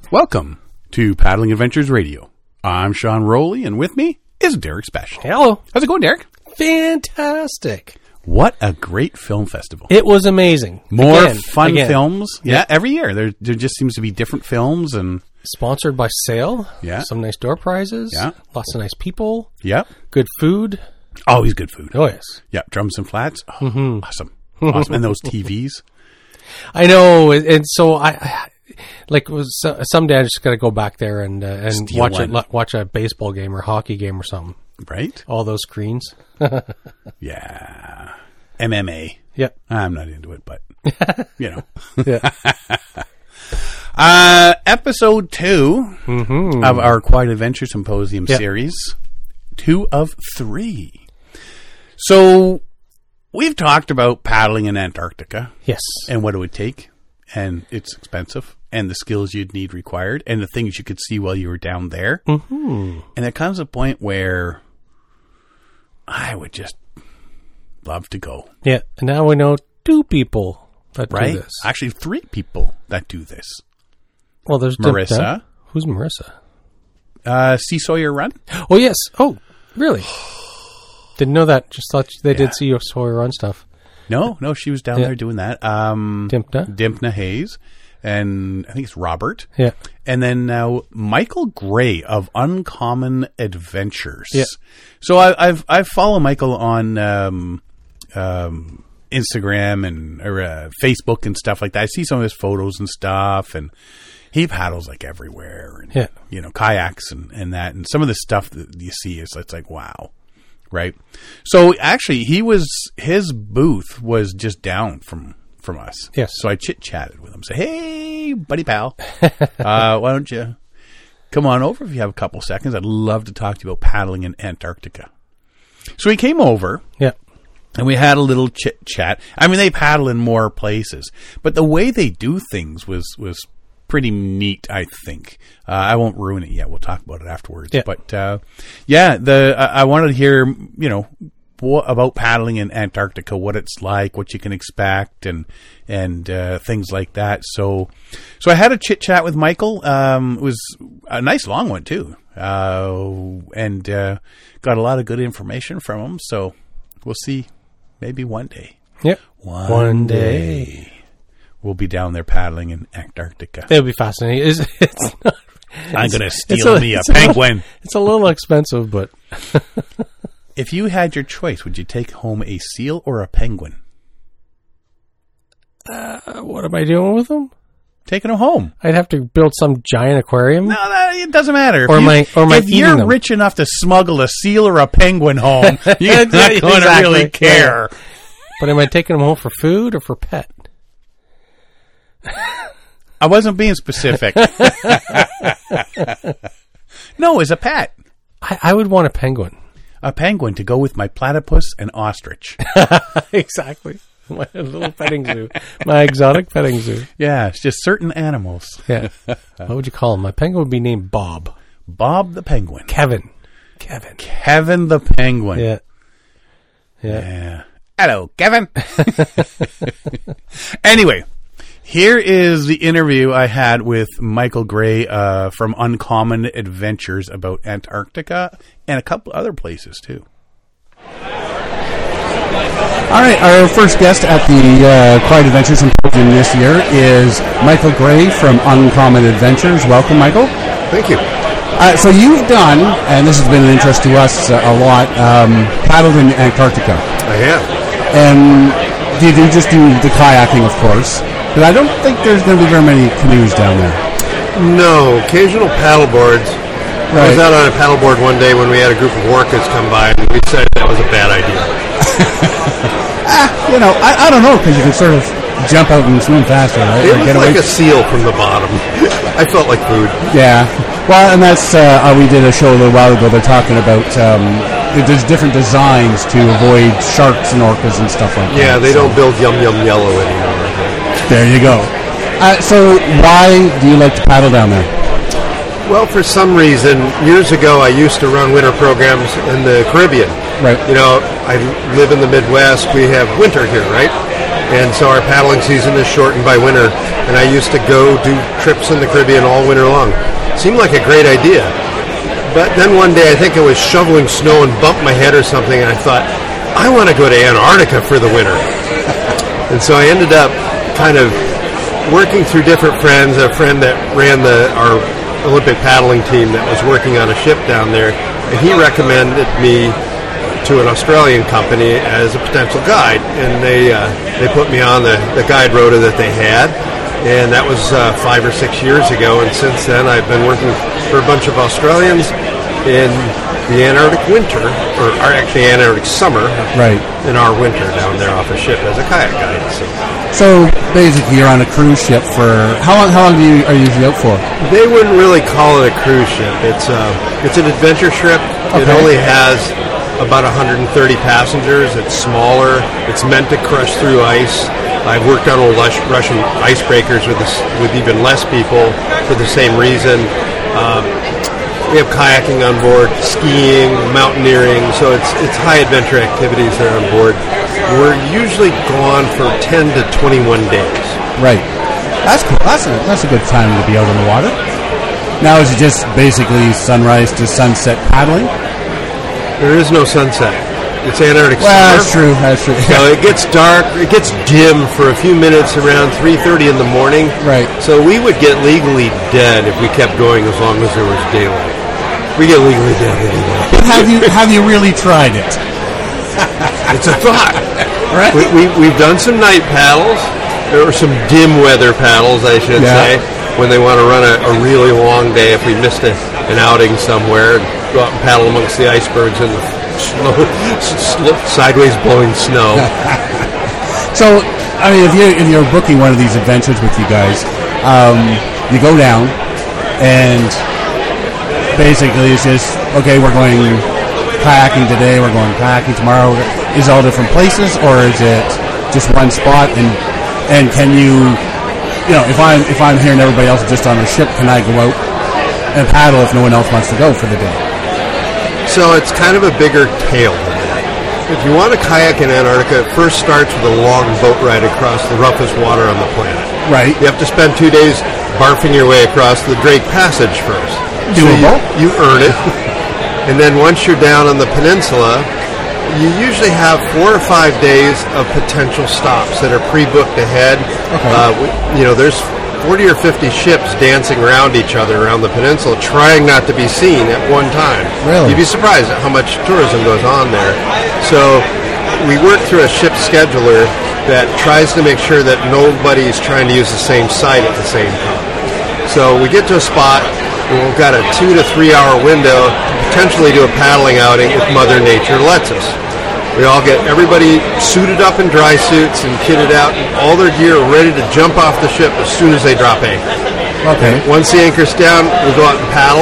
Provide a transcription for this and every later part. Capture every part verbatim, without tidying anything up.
Welcome to Paddling Adventures Radio. I'm Sean Rowley, and with me is Derek Spesh. Hello. How's it going, Derek? Fantastic. What a great film festival. It was amazing. More again, fun again. films. Yeah, Yeah. every year. There there just seems to be different films and... Sponsored by Sale. Yeah. Some nice door prizes. Yeah. Lots of nice people. Yep. Good food. Always good food. Oh, yes. Yeah, drums and flats. Oh, Mm-hmm. Awesome. Awesome. And those T Vs. I know. And and so I... I like was so- someday I just got to go back there and uh, and Steal watch one. a watch a baseball game or hockey game or something. Right? All those screens. Yeah. M M A. Yep. I'm not into it, but, you know. Yeah. Uh, episode two Mm-hmm. of our Quiet Adventure Symposium Yep. series. Two of three. So, we've talked about paddling in Antarctica Yes. and what it would take, and it's expensive, and the skills you'd need required, and the things you could see while you were down there. Mm-hmm. And it comes a point where I would just love to go. Yeah. And now we know two people that Right? do this. Actually, three people that do this. Well, there's Marissa. Dipta. Who's Marissa? Uh, Sea Sawyer Run? Oh, yes. Oh, really? Didn't know that. Just thought they Yeah. did see your Sawyer Run stuff. No, no, she was down Yeah. there doing that. Um, Dimpna? Dimpna Hayes. And I think it's Robert. Yeah. And then now Michael Gray of Uncommon Adventures. Yeah. So I, I've I follow Michael on um, um, Instagram and or, uh, Facebook and stuff like that. I see some of his photos and stuff, and he paddles like everywhere. And, Yeah. you know, kayaks and, and that, and some of the stuff that you see is it's like wow, right? So actually, he was his booth was just down from. From us. Yes. So I chit chatted with him. Say, hey, buddy pal, uh, why don't you come on over if you have a couple seconds? I'd love to talk to you about paddling in Antarctica. So he came over Yeah. and we had a little chit chat. I mean, they paddle in more places, but the way they do things was, was pretty neat, I think. Uh, I won't ruin it yet. We'll talk about it afterwards. Yeah. But, uh, yeah, the, I I wanted to hear, you know, what about paddling in Antarctica, what it's like, what you can expect, and and uh, things like that. So, so I had a chit chat with Michael. Um, it was a nice long one too, uh, and uh, got a lot of good information from him. So we'll see, maybe one day. Yep. One, One day. day. we'll be down there paddling in Antarctica. It'll be fascinating. It's, it's not, I'm gonna it's steal a- me a it's a penguin. little- it's a little expensive, but If you had your choice, would you take home a seal or a penguin? uh, what am I doing with them? Taking them home. I'd have to build some giant aquarium. No, that, it doesn't matter. If Or you- am I- or am I if eating you're them? rich enough to smuggle a seal or a penguin home, you're not going to Exactly. really care. But am I taking them home for food or for pet? I wasn't being specific. No, as a pet. I, I would want a penguin. A penguin to go with my platypus and ostrich. Exactly. My little petting zoo. My exotic petting zoo. Yeah, it's just certain animals. Yeah. What would you call him? My penguin would be named Bob. Bob the penguin. Kevin. Kevin. Kevin the penguin. Yeah. Yeah. Yeah. Hello, Kevin. Anyway, here is the interview I had with Michael Gray uh, from Uncommon Adventures about Antarctica and a couple other places, too. All right, our first guest at the uh, Quiet Adventure Symposium this year is Michael Gray from Uncommon Adventures. Welcome, Michael. Thank you. Uh, so you've done, and this has been an interest to us uh, a lot, um, paddled in Antarctica. I have. And do you just do the kayaking, of course? But I don't think there's going to be very many canoes down there. No, occasional paddle boards. I was Right. out on a paddleboard one day when we had a group of orcas come by, and we decided that was a bad idea. Ah, you know, I, I don't know, because you can sort of jump out and swim faster, right? It Or looked get away like a seal from the bottom. I felt like food. Yeah. Well, and that's, uh, uh, we did a show a little while ago. They're talking about, um, there's different designs to avoid sharks and orcas and stuff like that. Yeah, they so- don't build Yum Yum Yellow anymore. There you go. Uh, so why do you like to paddle down there? Well, for some reason, years ago I used to run winter programs in the Caribbean. Right. You know, I live in the Midwest. We have winter here, right? And so our paddling season is shortened by winter. And I used to go do trips in the Caribbean all winter long. Seemed like a great idea. But then one day I think I was shoveling snow and bumped my head or something, and I thought, I want to go to Antarctica for the winter. And so I ended up kind of working through different friends, a friend that ran the our Olympic paddling team that was working on a ship down there, and he recommended me to an Australian company as a potential guide, and they uh, they put me on the, the guide rota that they had, and that was uh, five or six years ago, and since then I've been working for a bunch of Australians in the Antarctic winter, or actually Antarctic summer, Right. in our winter down there off a ship as a kayak guide. So So basically, you're on a cruise ship for how long? How long do you are you usually out for? they wouldn't really call it a cruise ship. It's uh, it's an adventure ship. It Okay. only has about one hundred thirty passengers. It's smaller. It's meant to crush through ice. I've worked on old Rus- Russian icebreakers with this, with even less people for the same reason. Um, we have kayaking on board, skiing, mountaineering, so it's it's high adventure activities that are on board. We're usually gone for ten to twenty-one days. Right. That's cool. That's a, that's a good time to be out in the water. Now, is it just basically sunrise to sunset paddling? There is no sunset. It's Antarctic Well, summer. that's true. That's true. So it gets dark, it gets dim for a few minutes around three thirty in the morning. Right. So we would get legally dead if we kept going as long as there was daylight. We get legally dead anyway. have you have you really tried it? It's a thought. Right. We, we, we've done some night paddles, or some dim weather paddles, I should Yeah. say, when they want to run a, a really long day if we missed a, an outing somewhere, go out and paddle amongst the icebergs in the slow, slow, sideways blowing snow. So, I mean, if you if you're booking one of these adventures with you guys, um, you go down, and basically it's just okay. We're going kayaking today. We're going kayaking tomorrow. Is it all different places, or is it just one spot? And and can you, you know, if I'm if I'm here and everybody else is just on a ship, can I go out and paddle if no one else wants to go for the day? So it's kind of a bigger tale than that. If you want to kayak in Antarctica, it first starts with a long boat ride across the roughest water on the planet. Right. You have to spend two days barfing your way across the Drake Passage first. Doable. So you, you earn it. And then once you're down on the peninsula, you usually have four or five days of potential stops that are pre-booked ahead. Okay. Uh, we, you know, there's forty or fifty ships dancing around each other around the peninsula, trying not to be seen at one time. Really? You'd be surprised at how much tourism goes on there. So we work through a ship scheduler that tries to make sure that nobody's trying to use the same site at the same time. So we get to a spot where we've got a two to three hour window to potentially do a paddling outing if Mother Nature lets us. We all get everybody suited up in dry suits and kitted out, and all their gear ready to jump off the ship as soon as they drop anchor. Okay. Once the anchor's down, we go out and paddle,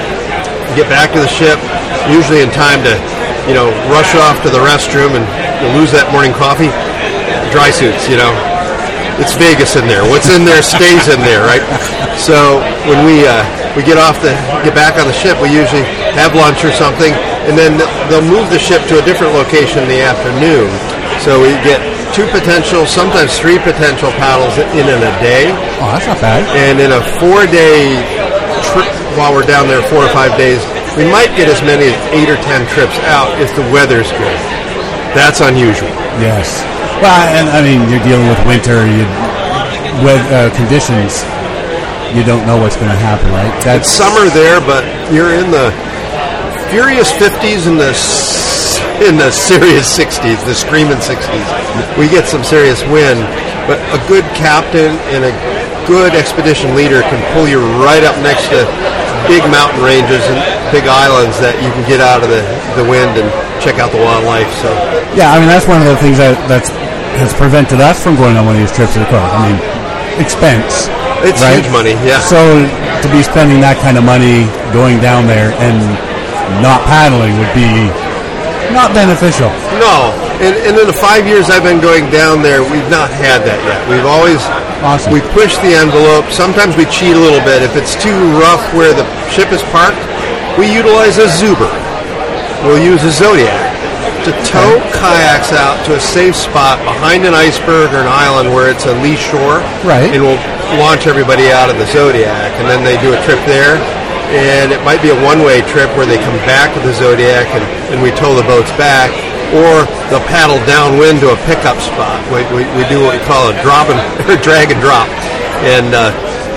get back to the ship, usually in time to, you know, rush off to the restroom and lose that morning coffee. Dry suits, you know. It's Vegas in there. What's in there stays in there, right? So when we uh, we get off the get back on the ship, we usually have lunch or something, and then they'll move the ship to a different location in the afternoon. So we get two potential, sometimes three potential paddles in in a day. Oh, that's not bad. And in a four-day trip, while we're down there four or five days, we might get as many as eight or ten trips out if the weather's good. That's unusual. Yes. Well, and I mean, you're dealing with winter, you, with uh, conditions. You don't know what's going to happen, right? It's summer there, but you're in the furious fifties and the s- in the serious sixties, the screaming sixties. We get some serious wind, but a good captain and a good expedition leader can pull you right up next to big mountain ranges and big islands that you can get out of the, the wind and check out the wildlife. So Yeah, I mean, that's one of the things that that's has prevented us from going on one of these trips to the coast. I mean, expense. it's right? huge money, yeah. So to be spending that kind of money going down there and not paddling would be not beneficial. No, and, and in the five years I've been going down there, we've not had that yet. We've always Awesome. we push the envelope. Sometimes we cheat a little bit. If it's too rough where the ship is parked, we utilize a Zuber. We'll use a Zodiac. to tow kayaks out to a safe spot behind an iceberg or an island where it's a lee shore. Right. And we'll launch everybody out of the Zodiac, and then they do a trip there. And it might be a one-way trip where they come back with the Zodiac and, and we tow the boats back, or they'll paddle downwind to a pickup spot. We, we, we do what we call a drop and or drag and drop, and uh,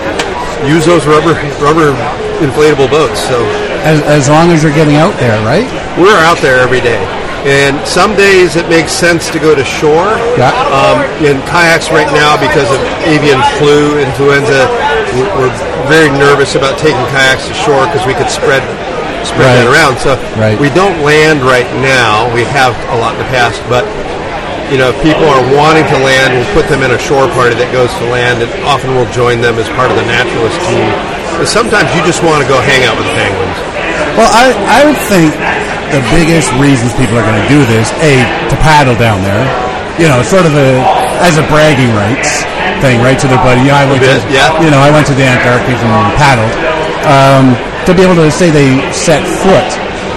use those rubber rubber inflatable boats. So As, as long as you're getting out there, right? we're out there every day. And some days it makes sense to go to shore. Yeah. Um, in kayaks right now, because of avian flu, influenza, we- we're very nervous about taking kayaks to shore because we could spread spread Right. that around. So Right. we don't land right now. We have a lot in the past, but you know, if people are wanting to land, we'll put them in a shore party that goes to land, and often we'll join them as part of the naturalist team. But sometimes you just want to go hang out with the penguins. Well, I, I would think the biggest reasons people are going to do this, A, to paddle down there, you know, sort of a, as a bragging rights thing, right, to their buddy. Yeah, I went bit, to, yeah. you know, I went to the Antarctic and paddled. Um, to be able to say they set foot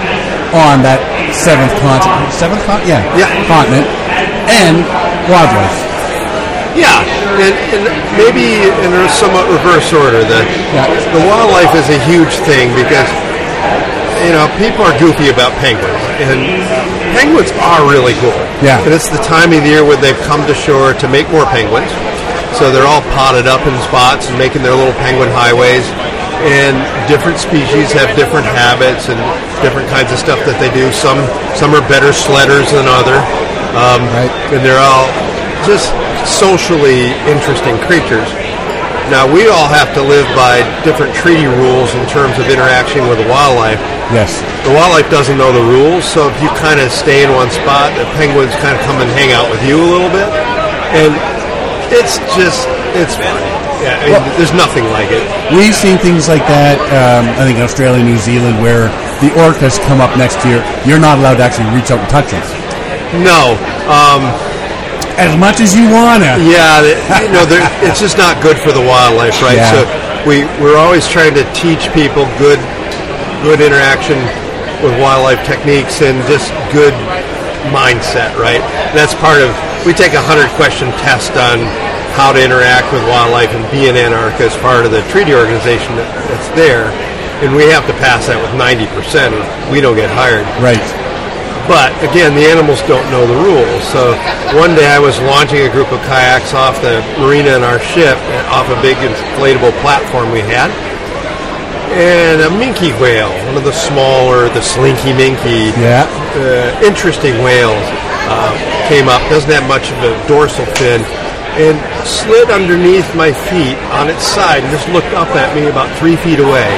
on that seventh continent, seventh continent? Yeah. Yeah. Continent, and wildlife. Yeah, and, and maybe in a somewhat reverse order. The, Yeah. the wildlife is a huge thing because, you know, people are goofy about penguins, and penguins are really cool. Yeah. And it's the time of the year when they've come to shore to make more penguins. So they're all potted up in spots and making their little penguin highways. And different species have different habits and different kinds of stuff that they do. Some some are better sledders than other. Um, Right. And they're all just socially interesting creatures. Now, we all have to live by different treaty rules in terms of interaction with the wildlife. Yes. The wildlife doesn't know the rules, so if you kind of stay in one spot, the penguins kind of come and hang out with you a little bit. And it's just, it's fun. Yeah, I mean, Well- there's nothing like it. We've seen things like that, um, I think in Australia, New Zealand, where the orcas come up next to you. You're not allowed to actually reach out and touch them. No. Um, As much as you want to. yeah, the- you know, they're- it's just not good for the wildlife, right? Yeah. So we, we're always trying to teach people good good interaction with wildlife techniques and just good mindset, right? That's part of, we take a hundred question test on how to interact with wildlife and be in Antarctica as part of the treaty organization that, that's there. And we have to pass that with ninety percent or we don't get hired. Right. But again, the animals don't know the rules. So one day I was launching a group of kayaks off the marina in our ship, off a big inflatable platform we had. And a minke whale, one of the smaller, the slinky minke, Yeah. uh, interesting whales, uh, came up, doesn't have much of a dorsal fin, and slid underneath my feet on its side and just looked up at me about three feet away.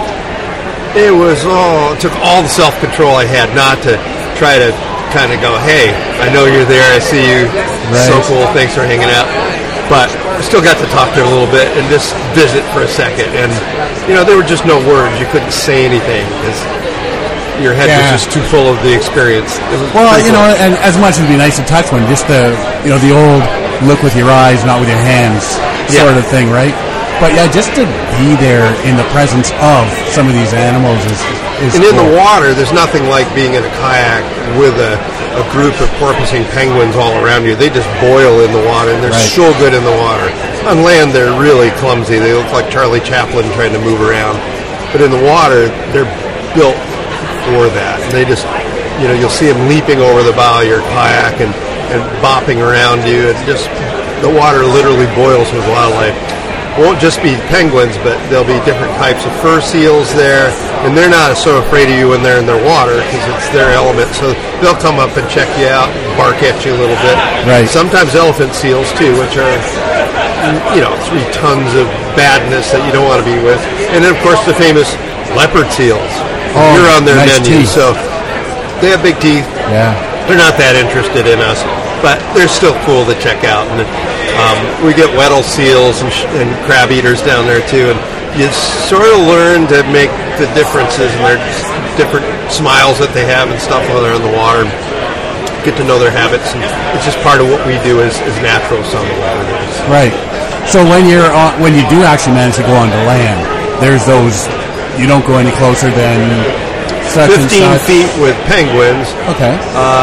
It was all, it took all the self-control I had not to try to kind of go, hey, I know you're there, I see you, so Right. cool, thanks for hanging out. But I still got to talk to her a little bit and just visit for a second. And, you know, there were just no words. You couldn't say anything because your head Yeah. was just too full of the experience. It was Well, pretty you know, cool. and as much as it'd be nice to touch one, just the, you know, the old look with your eyes, not with your hands Yeah. sort of thing, right? But yeah, just to be there in the presence of some of these animals is, is And in cool. the water, there's nothing like being in a kayak with a, a group of porpoising penguins all around you. They just boil in the water, and they're Right. so good in the water. On land, they're really clumsy. They look like Charlie Chaplin trying to move around. But in the water, they're built for that. And they just, you know, you'll see them leaping over the bow of your kayak and, and bopping around you. And just, the water literally boils with wildlife. Won't just be penguins, but there'll be different types of fur seals there, and they're not so afraid of you when they're in their water because it's their element. So they'll come up and check you out, bark at you a little bit. Right. Sometimes elephant seals too, which are, you know, three tons of badness that you don't want to be with. And then of course the famous leopard seals. Oh, You're on their nice menu, teeth. so they have big teeth. Yeah. They're not that interested in us, but they're still cool to check out. And um, we get Weddell seals and, sh- and crab eaters down there too, and you sort of learn to make the differences and their different smiles that they have and stuff while they're in the water. And get to know their habits, and it's just part of what we do as, as naturalists on the water. Right. So when you're on, when you do actually manage to go onto land, there's those, you don't go any closer than such and fifteen such. feet with penguins. Okay.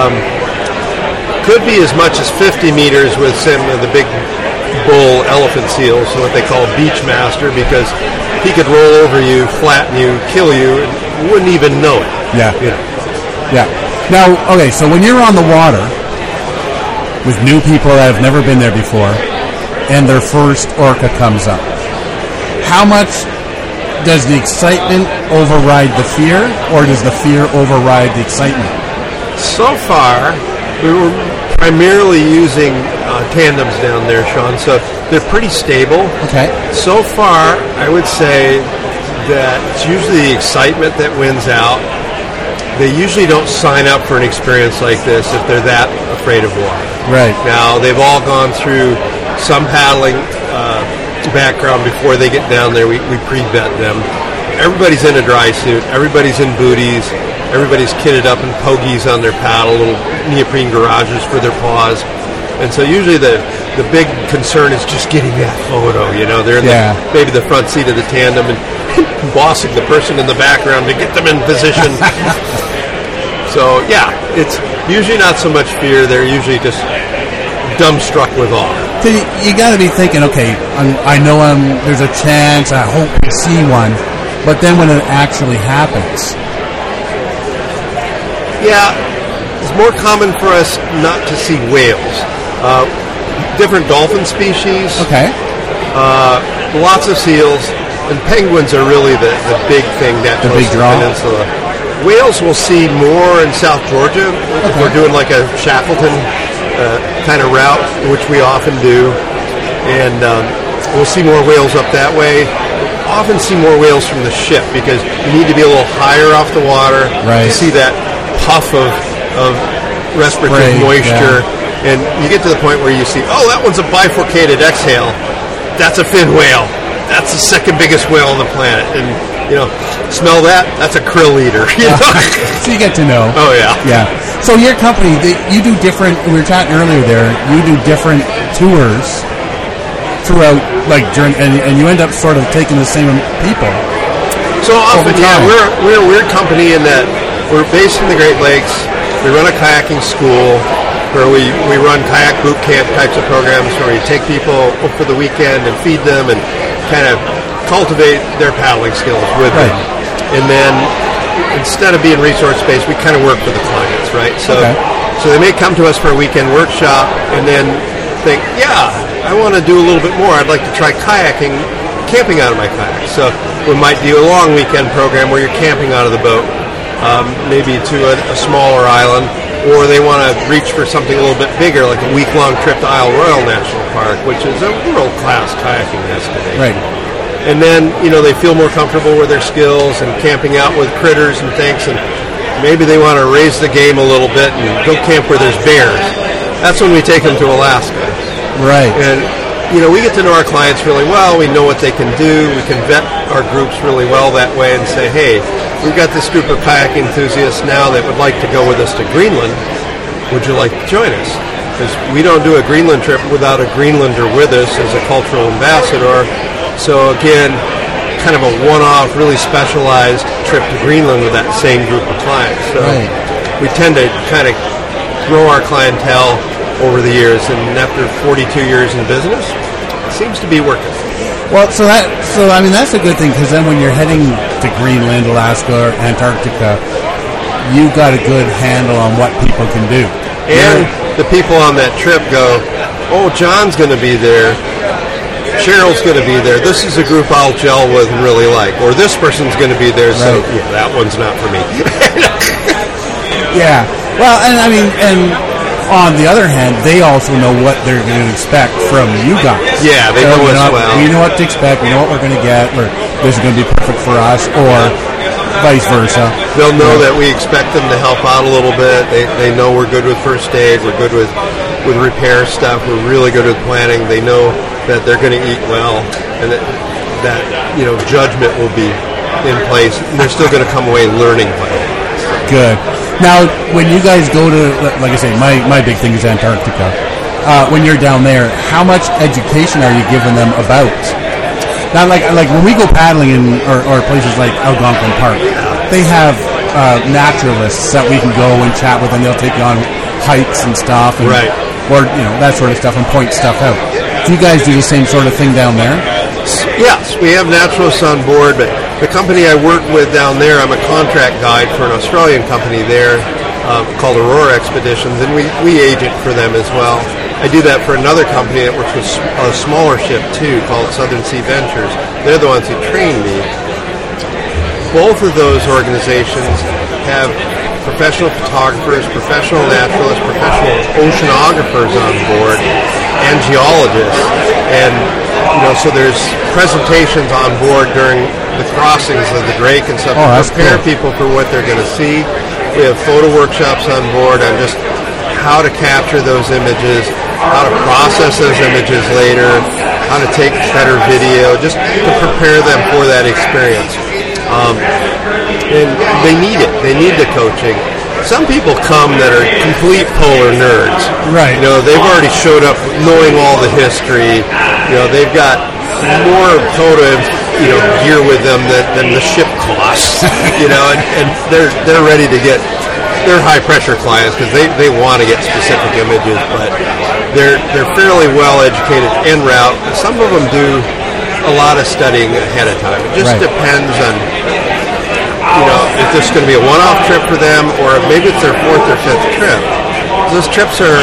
Could be as much as fifty meters with some of the big bull elephant seals, so what they call Beachmaster, because he could roll over you, flatten you, kill you, and you wouldn't even know it. Yeah. You know. Yeah. Now, okay, so when you're on the water with new people that have never been there before, and their first orca comes up, how much does the excitement override the fear, or does the fear override the excitement? So far, we were primarily using uh, tandems down there, Sean, so they're pretty stable. Okay. So far, I would say that it's usually the excitement that wins out. They usually don't sign up for an experience like this if they're that afraid of water. Right. Now, they've all gone through some paddling uh, background before they get down there. We, we pre-vet them. Everybody's in a dry suit. Everybody's in booties. Everybody's kitted up in pogies on their paddle, little neoprene garages for their paws. And so usually the, the big concern is just getting that photo. You know, they're in Yeah. the, maybe the front seat of the tandem and bossing the person in the background to get them in position. So, yeah, it's usually not so much fear. They're usually just dumbstruck with awe. So you, you got to be thinking, okay, I'm, I know I'm, there's a chance, I hope we see one, but then when it actually happens... Yeah, it's more common for us not to see whales. Uh, different dolphin species, Okay. uh, lots of seals, and penguins are really the, the big thing that The close big to draw? the peninsula. Whales we'll see more in South Georgia. Okay. We're doing like a Shackleton uh, kind of route, which we often do, and um, we'll see more whales up that way. Often see more whales from the ship because you need to be a little higher off the water Right. to see that puff of, of respiratory Spray, moisture, and you get to the point where you see, oh, that one's a bifurcated exhale. That's a fin whale. That's the second biggest whale on the planet. And, you know, smell that? That's a krill eater. You know? So you get to know. Oh, yeah. Yeah. So your company, they, you do different, we were chatting earlier there, you do different tours throughout, like, during, and, and you end up sort of taking the same people. So often, Over yeah, time. we're, we're a weird company in that we're based in the Great Lakes. We run a kayaking school where we, we run kayak boot camp types of programs where we take people up for the weekend and feed them and kind of cultivate their paddling skills with Right. them. And then instead of being resource-based, we kind of work for the clients, right? So, Okay. so they may come to us for a weekend workshop and then think, yeah, I want to do a little bit more. I'd like to try kayaking, camping out of my kayak. So we might do a long weekend program where you're camping out of the boat. Um, maybe to a, a smaller island, or they want to reach for something a little bit bigger, like a week-long trip to Isle Royale National Park, which is a world-class kayaking destination. Right. And then, you know, they feel more comfortable with their skills and camping out with critters and things, and maybe they want to raise the game a little bit and go camp where there's bears. That's when we take them to Alaska. Right. And, you know, we get to know our clients really well. We know what they can do. We can vet our groups really well that way and say, hey, we've got this group of kayak enthusiasts now that would like to go with us to Greenland. Would you like to join us? Because we don't do a Greenland trip without a Greenlander with us as a cultural ambassador. So again, kind of a one-off, really specialized trip to Greenland with that same group of clients. So Right. we tend to kind of grow our clientele over the years, and after forty-two years in business, it seems to be working. Well, so that, so I mean, that's a good thing, because then when you're heading to Greenland, Alaska, or Antarctica, you got a good handle on what people can do. And the people on that trip go, oh, John's going to be there. Cheryl's going to be there. This is a group I'll gel with and really like. Or this person's going to be there, so Right. yeah, that one's not for me. Yeah. Well, and I mean, and on the other hand, they also know what they're going to expect from you guys. Yeah, they So know we us well. We know what to expect. We know what we're going to get. Or this is going to be perfect for us, or vice versa. They'll know that we expect them to help out a little bit. They, they know we're good with first aid. We're good with, with repair stuff. We're really good with planning. They know that they're going to eat well, and that, that you know judgment will be in place. And they're still going to come away learning by it. Good. Now, when you guys go to, like I say, my, my big thing is Antarctica. Uh, when you're down there, how much education are you giving them about? Not like like when we go paddling in or, or places like Algonquin Park, they have a uh, naturalists that we can go and chat with, and they'll take you on hikes and stuff, and, Right. or you know that sort of stuff, and point stuff out. Do you guys do the same sort of thing down there? Yes, we have naturalists on board, but the company I work with down there, I'm a contract guide for an Australian company there um, called Aurora Expeditions, and we, we agent for them as well. I do that for another company that works with a smaller ship too, called Southern Sea Ventures. They're the ones who train me. Both of those organizations have professional photographers, professional naturalists, professional oceanographers on board, and geologists. And, you know, so there's presentations on board during the crossings of the Drake and stuff Oh, to that's prepare cool. people for what they're going to see. We have photo workshops on board on just how to capture those images, how to process those images later, how to take better video, just to prepare them for that experience. Um, and they need it. They need the coaching. Some people come that are complete polar nerds. Right. You know, they've already showed up knowing all the history. You know, they've got more photo, you know, gear with them than, than the ship costs. You know, and, and they're they're ready to get. They're high pressure clients because they, they want to get specific images, but they're they're fairly well educated en route. Some of them do a lot of studying ahead of time. It just Right. depends on, you know, if this is going to be a one-off trip for them, or maybe it's their fourth or fifth trip. Those trips are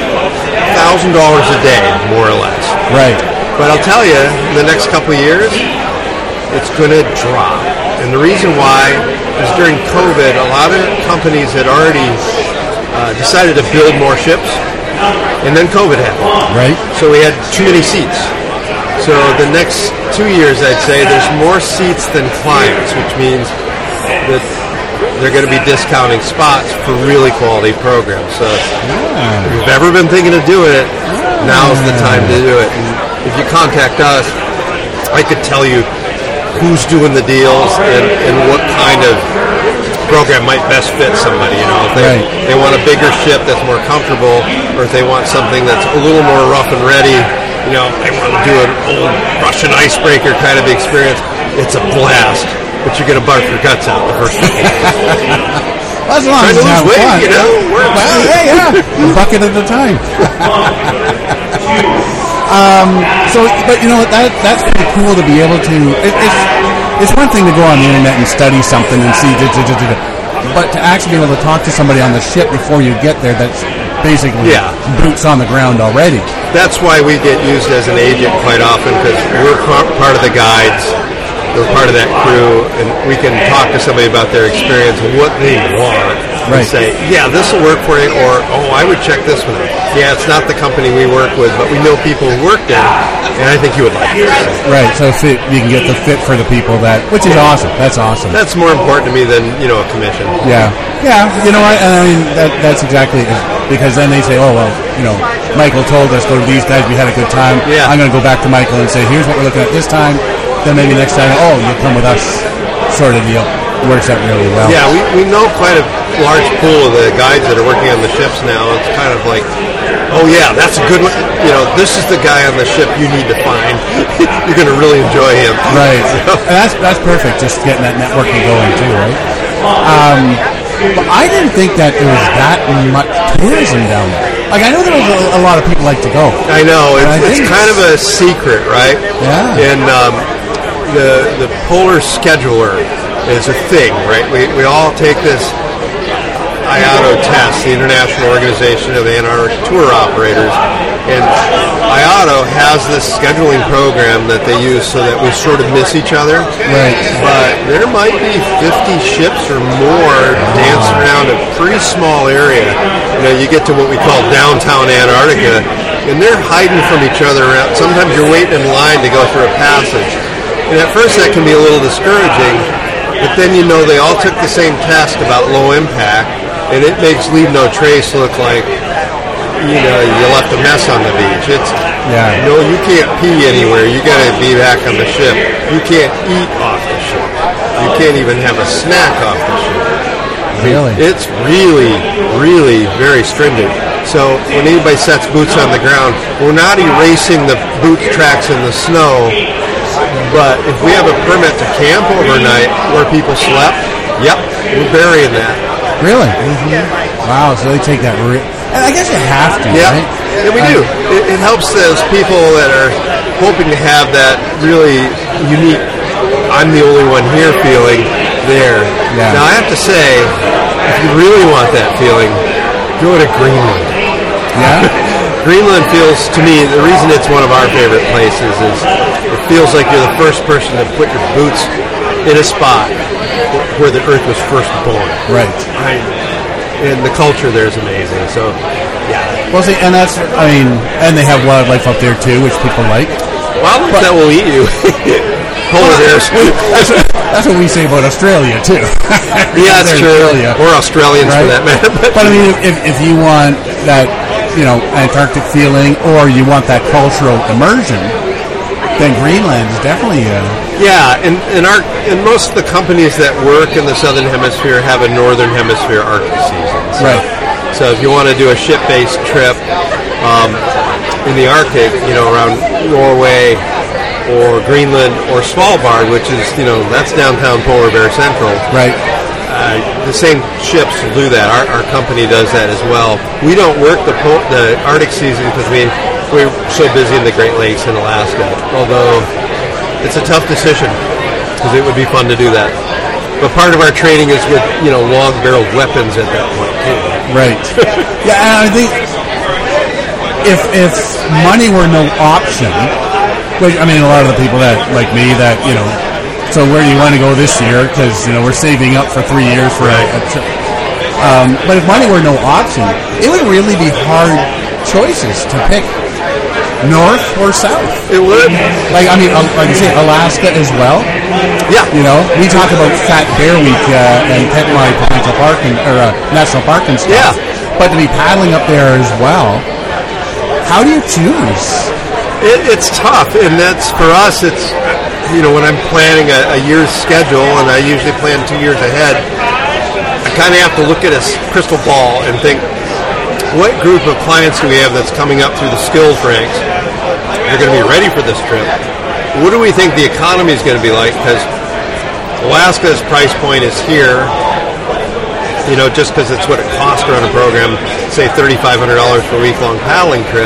a thousand dollars a day, more or less. Right. But I'll tell you, in the next couple of years, it's going to drop. And the reason why is during COVID, a lot of companies had already uh, decided to build more ships, and then COVID happened. Right. So we had too many seats. So the next two years, I'd say, there's more seats than clients, which means that they're going to be discounting spots for really quality programs. So if you've ever been thinking of doing it, now's the time to do it. And if you contact us, I could tell you who's doing the deals and, and what kind of program might best fit somebody. You know, if they, Right. they want a bigger ship that's more comfortable, or if they want something that's a little more rough and ready, you know, they want to do an old Russian icebreaker kind of experience, it's a blast. But you're going to barf your guts out the first time. As long Trying as to you lose have weight, fun. you know, works. Well, yeah, yeah. A bucket at a time. um, so, but you know what? That that's pretty cool to be able to. It, it's it's one thing to go on the internet and study something and see, da, da, da, da, da. But to actually be able to talk to somebody on the ship before you get there, that's basically Yeah. boots on the ground already. That's why we get used as an agent quite often, because we're par- part of the guides. We're part of that crew, and we can talk to somebody about their experience and what they want. Right. And say, yeah, this will work for you, or, oh, I would check this one out. Yeah, it's not the company we work with, but we know people who work there, and I think you would like it. Right. So fit, you can get the fit for the people that, which is awesome. That's awesome. That's more important to me than, you know, a commission. Yeah, yeah. You know what? I mean, that, that's exactly it. Because then they say, "Oh well, you know, Michael told us go to these guys. We had a good time. Yeah. I'm going to go back to Michael and say, here's what we're looking at this time. Then maybe next time, oh, you'll come with us." Sort of deal. It works out really well. Yeah, we, we know quite a large pool of the guides that are working on the ships now. It's kind of like, oh yeah, that's a good one. You know, this is the guy on the ship you need to find. You're going to really enjoy him. Right. And that's that's perfect. Just getting that networking going too, right? Um, but I didn't think that there was that much tourism down there. Like I know there was a, a lot of people like to go. I know. But I It's, it's think kind of a secret, right? Yeah. And um, the the polar scheduler is a thing, right? We we all take this I A T O test, the International Organization of Antarctic Tour Operators, and I A T O has this scheduling program that they use so that we sort of miss each other. Right. But there might be fifty ships or more dancing around a pretty small area. You know, you get to what we call downtown Antarctica, and they're hiding from each other around. Sometimes you're waiting in line to go through a passage. And at first that can be a little discouraging, but then you know they all took the same test about low impact, and it makes Leave No Trace look like, you know, you left a mess on the beach. It's, Yeah. no, you can't pee anywhere. You got to be back on the ship. You can't eat off the ship. You can't even have a snack off the ship. Really? It's really, really very stringent. So when anybody sets boots on the ground, we're not erasing the boot tracks in the snow, but if we have a permit to camp overnight where people slept, Yep, we're burying that. Really? Mm-hmm. Wow, so they take that... Re- and I guess you have to, yeah. right? Yeah, we do. It, it helps those people that are hoping to have that really unique, I'm the only one here feeling there. Yeah. Now, I have to say, if you really want that feeling, go to Greenland. Yeah? Greenland feels, to me, the reason it's one of our favorite places is it feels like you're the first person to put your boots in a spot where the earth was first born. Right. I, and the culture there is amazing. So, yeah. Well, see, and that's, I mean, and they have wildlife up there too, which people like. Wildlife that will eat you. Polar bears. That's, that's what we say about Australia too. Yeah, that's true. Australia. Or Australians, Right? for that matter. But, But I mean, if, if you want that, you know, Antarctic feeling, or you want that cultural immersion, then Greenland is definitely. Uh, yeah, and, and our and most of the companies that work in the southern hemisphere have a northern hemisphere Arctic season. So, Right. So if you want to do a ship-based trip um, in the Arctic, you know, around Norway or Greenland or Svalbard, which is, you know, that's downtown Polar Bear Central. right. Uh, the same ships will do that. Our, our company does that as well. We don't work the po- the Arctic season because we we're so busy in the Great Lakes in Alaska. Although it's a tough decision because it would be fun to do that. But part of our training is with, you know, long-barreled weapons at that point too. Right. Yeah, and I think if if money were no option, which, I mean, a lot of the people that like me that, you know, so where do you want to go this year? Because, you know, we're saving up for three years for Right. a, a trip. Um, but if money were no option, it would really be hard choices to pick north or south. It would. Like, I mean, uh, like you say, Alaska as well. Yeah. You know, we talk about Fat Bear Week uh, and Petmore Provincial Park and or uh, National Park and stuff. Yeah. But to be paddling up there as well, how do you choose? It, it's tough, and that's for us. It's, you know, when I'm planning a, a year's schedule, and I usually plan two years ahead, I kind of have to look at a s- crystal ball and think, what group of clients do we have that's coming up through the skills ranks? They're going to be ready for this trip. What do we think the economy is going to be like? Because Alaska's price point is here, you know, just because it's what it costs to run a program, say thirty-five hundred dollars for a week-long paddling trip.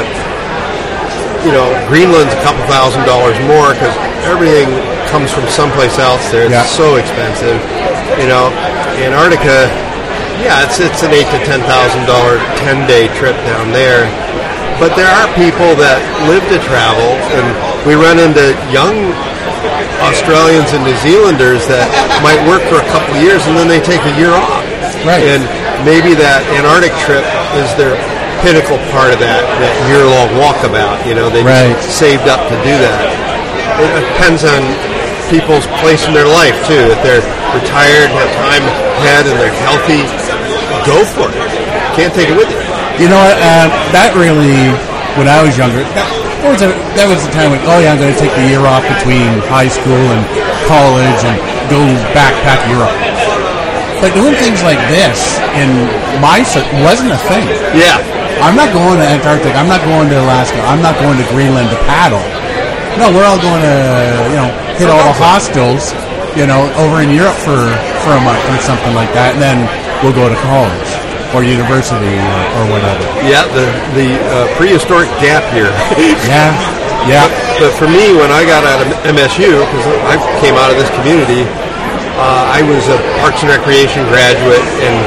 You know, Greenland's a couple thousand dollars more because everything comes from someplace else there. It's Yeah. so expensive. You know, Antarctica, yeah, it's it's an eight to ten thousand dollar ten day trip down there. But there are people that live to travel, and we run into young Australians and New Zealanders that might work for a couple of years and then they take a year off. Right. And maybe that Antarctic trip is their pinnacle part of that, that year-long walkabout. You know, they Right. just saved up to do that. It depends on people's place in their life, too. If they're retired, have time ahead, and they're healthy, go for it. Can't take it with you. You know what? Uh, that really, when I was younger, that, that was a, that was the time when, oh yeah, I'm going to take the year off between high school and college and go backpack Europe. But doing things like this in my cir- wasn't a thing. Yeah. I'm not going to Antarctica. I'm not going to Alaska. I'm not going to Greenland to paddle. No, we're all going to, you know, hit all the hostels, you know, over in Europe for, for a month or something like that, and then we'll go to college or university or, or whatever. Yeah, the, the uh, prehistoric gap year. Yeah, yeah. But for me, when I got out of M S U, because I came out of this community, uh, I was a Parks and Recreation graduate, and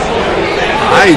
I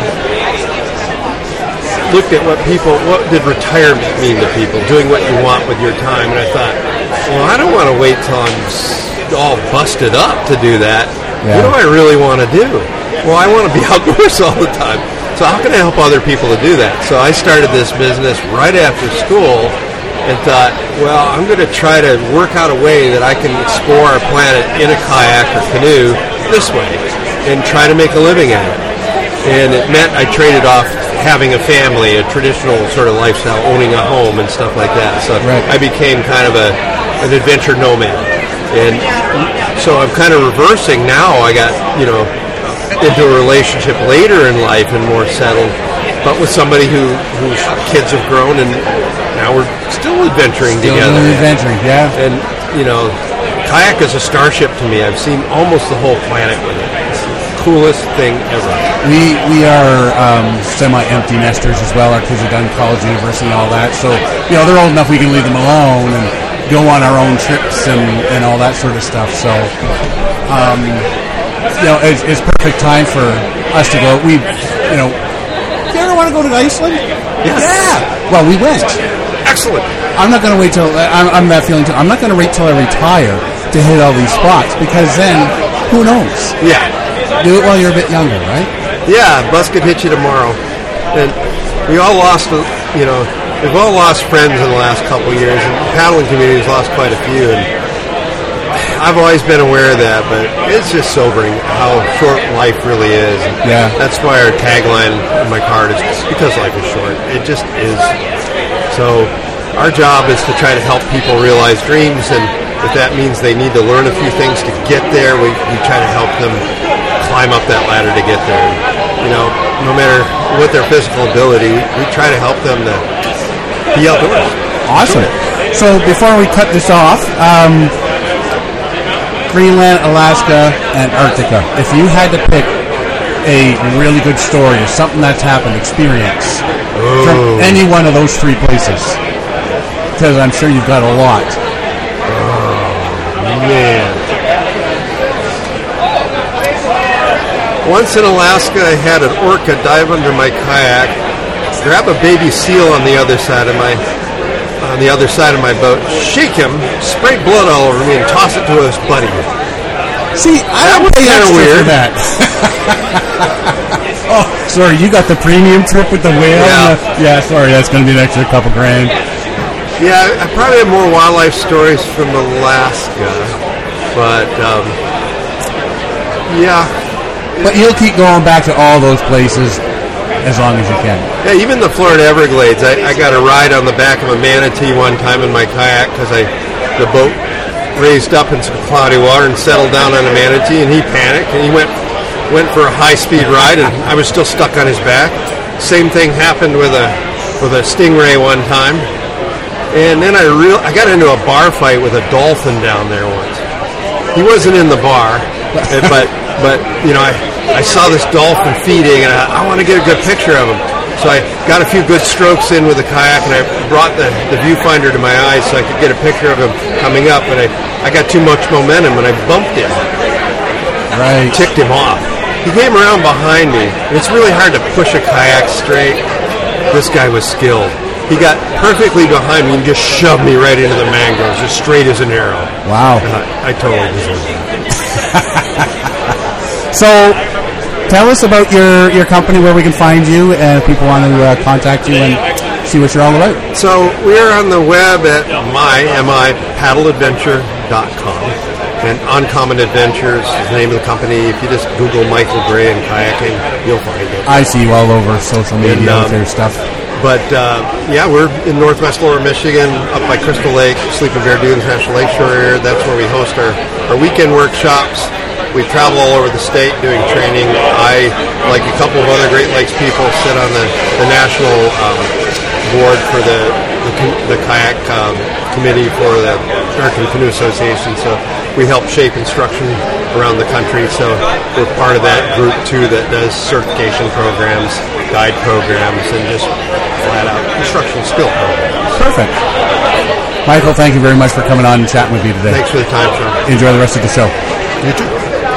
looked at what people, what did retirement mean to people, doing what you want with your time, and I thought, well, I don't want to wait till I'm all busted up to do that. Yeah. What do I really want to do? Well, I want to be outdoors all the time. So how can I help other people to do that? So I started this business right after school and thought, well, I'm going to try to work out a way that I can explore our planet in a kayak or canoe this way and try to make a living at it. And it meant I traded off having a family, a traditional sort of lifestyle, owning a home and stuff like that. So Right. I became kind of a an adventure nomad. And so I'm kind of reversing now. I got, you know, into a relationship later in life and more settled, but with somebody who whose kids have grown, and now we're still adventuring Still together. doing adventuring, yeah. And, you know, kayak is a starship to me. I've seen almost the whole planet with it. It's coolest thing ever. We we are um, semi-empty nesters as well. Our kids have done college, university, and all that. So, you know, they're old enough we can leave them alone and go on our own trips and, and all that sort of stuff. So, um, you know, it's, it's perfect time for us to go. We, you know, do you ever want to go to Iceland? Yes. Yeah. Well, we went. Excellent. I'm not going to wait till I'm, I'm that feeling. Too, I'm not going to wait till I retire to hit all these spots because then who knows? Yeah. Do it while you're a bit younger, right? Yeah, bus could hit you tomorrow. And we all lost, you know, we've all lost friends in the last couple of years, and the paddling community has lost quite a few. And I've always been aware of that, but it's just sobering how short life really is. And Yeah. that's why our tagline in my card is because life is short. It just is. So our job is to try to help people realize dreams, and if that means they need to learn a few things to get there, we, we try to help them climb up that ladder to get there. You know, no matter what their physical ability, we try to help them to be outdoors. Awesome. So before we cut this off, um, Greenland, Alaska, Antarctica. If you had to pick a really good story or something that's happened, experience Oh. from any one of those three places, because I'm sure you've got a lot. Man. Once in Alaska, I had an orca dive under my kayak, grab a baby seal on the other side of my on the other side of my boat, shake him, spray blood all over me, and toss it to his buddy. See, I That don't was pay kinda extra weird. for that. Oh, sorry, you got the premium trip with the whale? Yeah. and the- yeah, sorry, that's going to be an extra couple grand. Yeah, I probably have more wildlife stories from Alaska, but um, yeah, But you'll keep going back to all those places as long as you can. yeah. Even the Florida Everglades, I, I got a ride on the back of a manatee one time in my kayak because I the boat raised up in some cloudy water and settled down on a manatee, and he panicked and he went went for a high speed ride, and I was still stuck on his back. Same thing happened with a with a stingray one time. And then I real I got into a bar fight with a dolphin down there once. He wasn't in the bar, but but you know I, I saw this dolphin feeding, and I, I want to get a good picture of him. So I got a few good strokes in with the kayak, and I brought the, the viewfinder to my eyes so I could get a picture of him coming up. And I, I got too much momentum, and I bumped him, Right. ticked him off. He came around behind me. And it's really hard to push a kayak straight. This guy was skilled. He got perfectly behind me and just shoved me right into the mangroves, as straight as an arrow. Wow. I, I totally deserved it. So, tell us about your, your company, where we can find you, and if people want to uh, contact you and see what you're all about. So we're on the web at my, M I, paddle adventure dot com. And Uncommon Adventures is the name of the company. If you just Google Michael Gray and kayaking, you'll find it. I see you all over social media And, um, with their stuff. But, uh, yeah, we're in northwest lower Michigan, up by Crystal Lake, Sleeping Bear Dunes National Lakeshore area. That's where we host our, our weekend workshops. We travel all over the state doing training. I, like a couple of other Great Lakes people, sit on the, the national um, board for the, the, the kayak um, committee for the American Canoe Association. So we help shape instruction around the country. So we're part of that group, too, that does certification programs, guide programs, and just flat-out instructional skill programs. Perfect. Michael, thank you very much for coming on and chatting with me today. Thanks for the time, Sean. Enjoy the rest of the show. You too.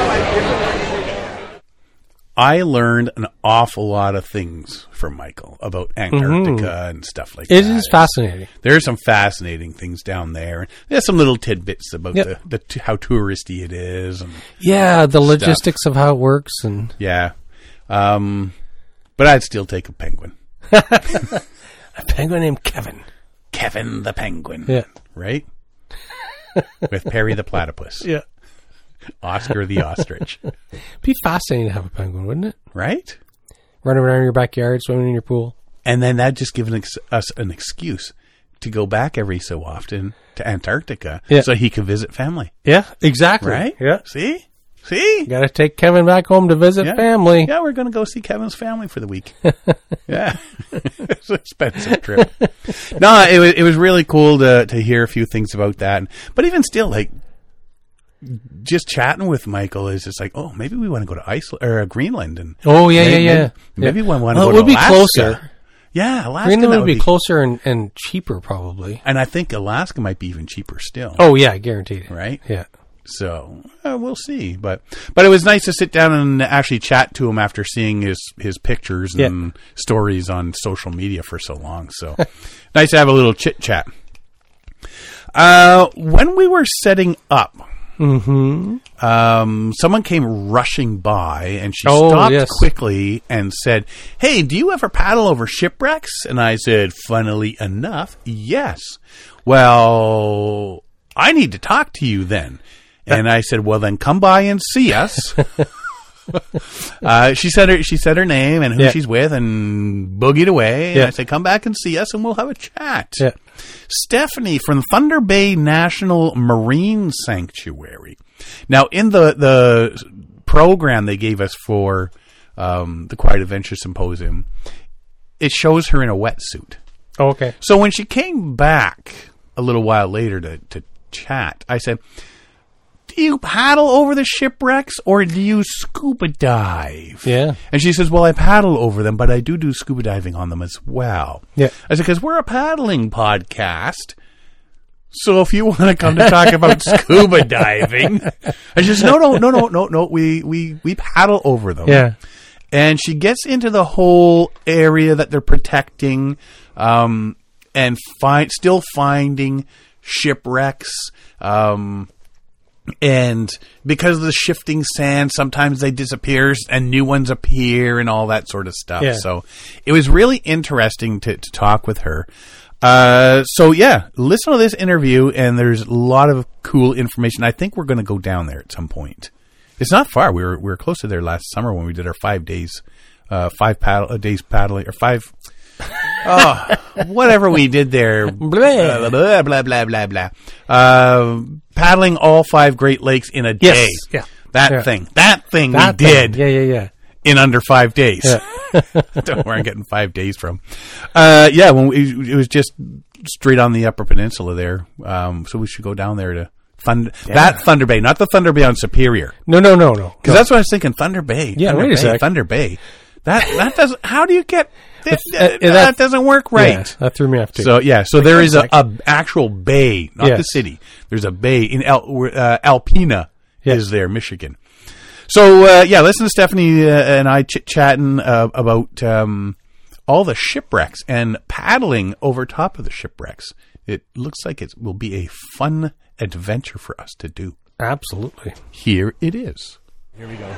I learned an awful lot of things from Michael about Antarctica and stuff like It that. is fascinating. There's some fascinating things down there. There's some little tidbits about Yep. the, the t- how touristy it is. And Yeah, the logistics of how it works, and yeah. Um, but I'd still take a penguin. a penguin named Kevin. Kevin the penguin. Yeah. Right? With Perry the platypus. Yeah. Oscar the ostrich. Be fascinating to have a penguin, wouldn't it? Right? Running around in your backyard, swimming in your pool. And then that just gives an ex- us an excuse to go back every so often to Antarctica Yeah. so he could visit family. Yeah, exactly. Right? Yeah. See? See? Got to take Kevin back home to visit Yeah. family. Yeah, we're going to go see Kevin's family for the week. Yeah. It's an expensive trip. No, it was, it was really cool to, to hear a few things about that. But even still, like, just chatting with Michael is just like, oh, maybe we want to go to Iceland or uh, Greenland, and oh yeah, maybe, yeah, yeah. Maybe, maybe yeah. we want to well, go it to would Alaska. be closer. Yeah, Alaska Greenland would, would be, be closer and, and cheaper, probably. And I think Alaska might be even cheaper still. Oh yeah, guaranteed. Right? Yeah. So uh, we'll see, but but it was nice to sit down and actually chat to him after seeing his, his pictures and yeah. stories on social media for so long. So nice to have a little chit chat. Uh, when we were setting up, mm-hmm. um, someone came rushing by, and she oh, stopped yes. quickly and said, "Hey, do you ever paddle over shipwrecks?" And I said, "Funnily enough, yes." Well, I need to talk to you then. And I said, well, then come by and see us. uh, she said her, she said her name and who yeah. she's with and boogied away. And yeah. I said, come back and see us and we'll have a chat. Yeah. Stephanie from Thunder Bay National Marine Sanctuary. Now, in the, the program they gave us for um, the Quiet Adventure Symposium, it shows her in a wetsuit. Oh, okay. So when she came back a little while later to, to chat, I said, do you paddle over the shipwrecks or do you scuba dive? Yeah. And she says, well, I paddle over them, but I do do scuba diving on them as well. Yeah. I said, because we're a paddling podcast. So if you want to come to talk about scuba diving, and she says, no, no, no, no, no, no, we, we, we paddle over them. Yeah. And she gets into the whole area that they're protecting, um, and find, still finding shipwrecks, um, and because of the shifting sand, sometimes they disappear and new ones appear and all that sort of stuff. Yeah. So it was really interesting to, to talk with her. Uh, so yeah, listen to this interview and there's a lot of cool information. I think we're going to go down there at some point. It's not far. We were, we were close to there last summer when we did our five days, uh, five paddle, uh, days paddling or five, oh, whatever we did there. Blah, blah, blah, blah, blah, blah. Uh, paddling all five Great Lakes in a day. Yes. Yeah. That yeah. thing. That thing that we thing. did. Yeah, yeah, yeah. In under five days. Yeah. Don't know where I'm getting five days from. Uh, yeah, when we, it was just straight on the Upper Peninsula there. Um, so we should go down there to Thunder, yeah. that Thunder Bay, not the Thunder Bay on Superior. No, no, no, no. Because no. that's what I was thinking. Thunder Bay. Yeah, Thunder wait Bay, a sec. Thunder Bay. That that doesn't. How do you get? That, uh, that, that, that doesn't work right. Yeah, that threw me off too. So yeah, so there is a, a actual bay, not yes. the city. There's a bay in El, uh, Alpena. Yes. Is there, Michigan? So uh, yeah, listen to Stephanie uh, and I chit chatting uh, about um, all the shipwrecks and paddling over top of the shipwrecks. It looks like it will be a fun adventure for us to do. Absolutely. Here it is. Here we go.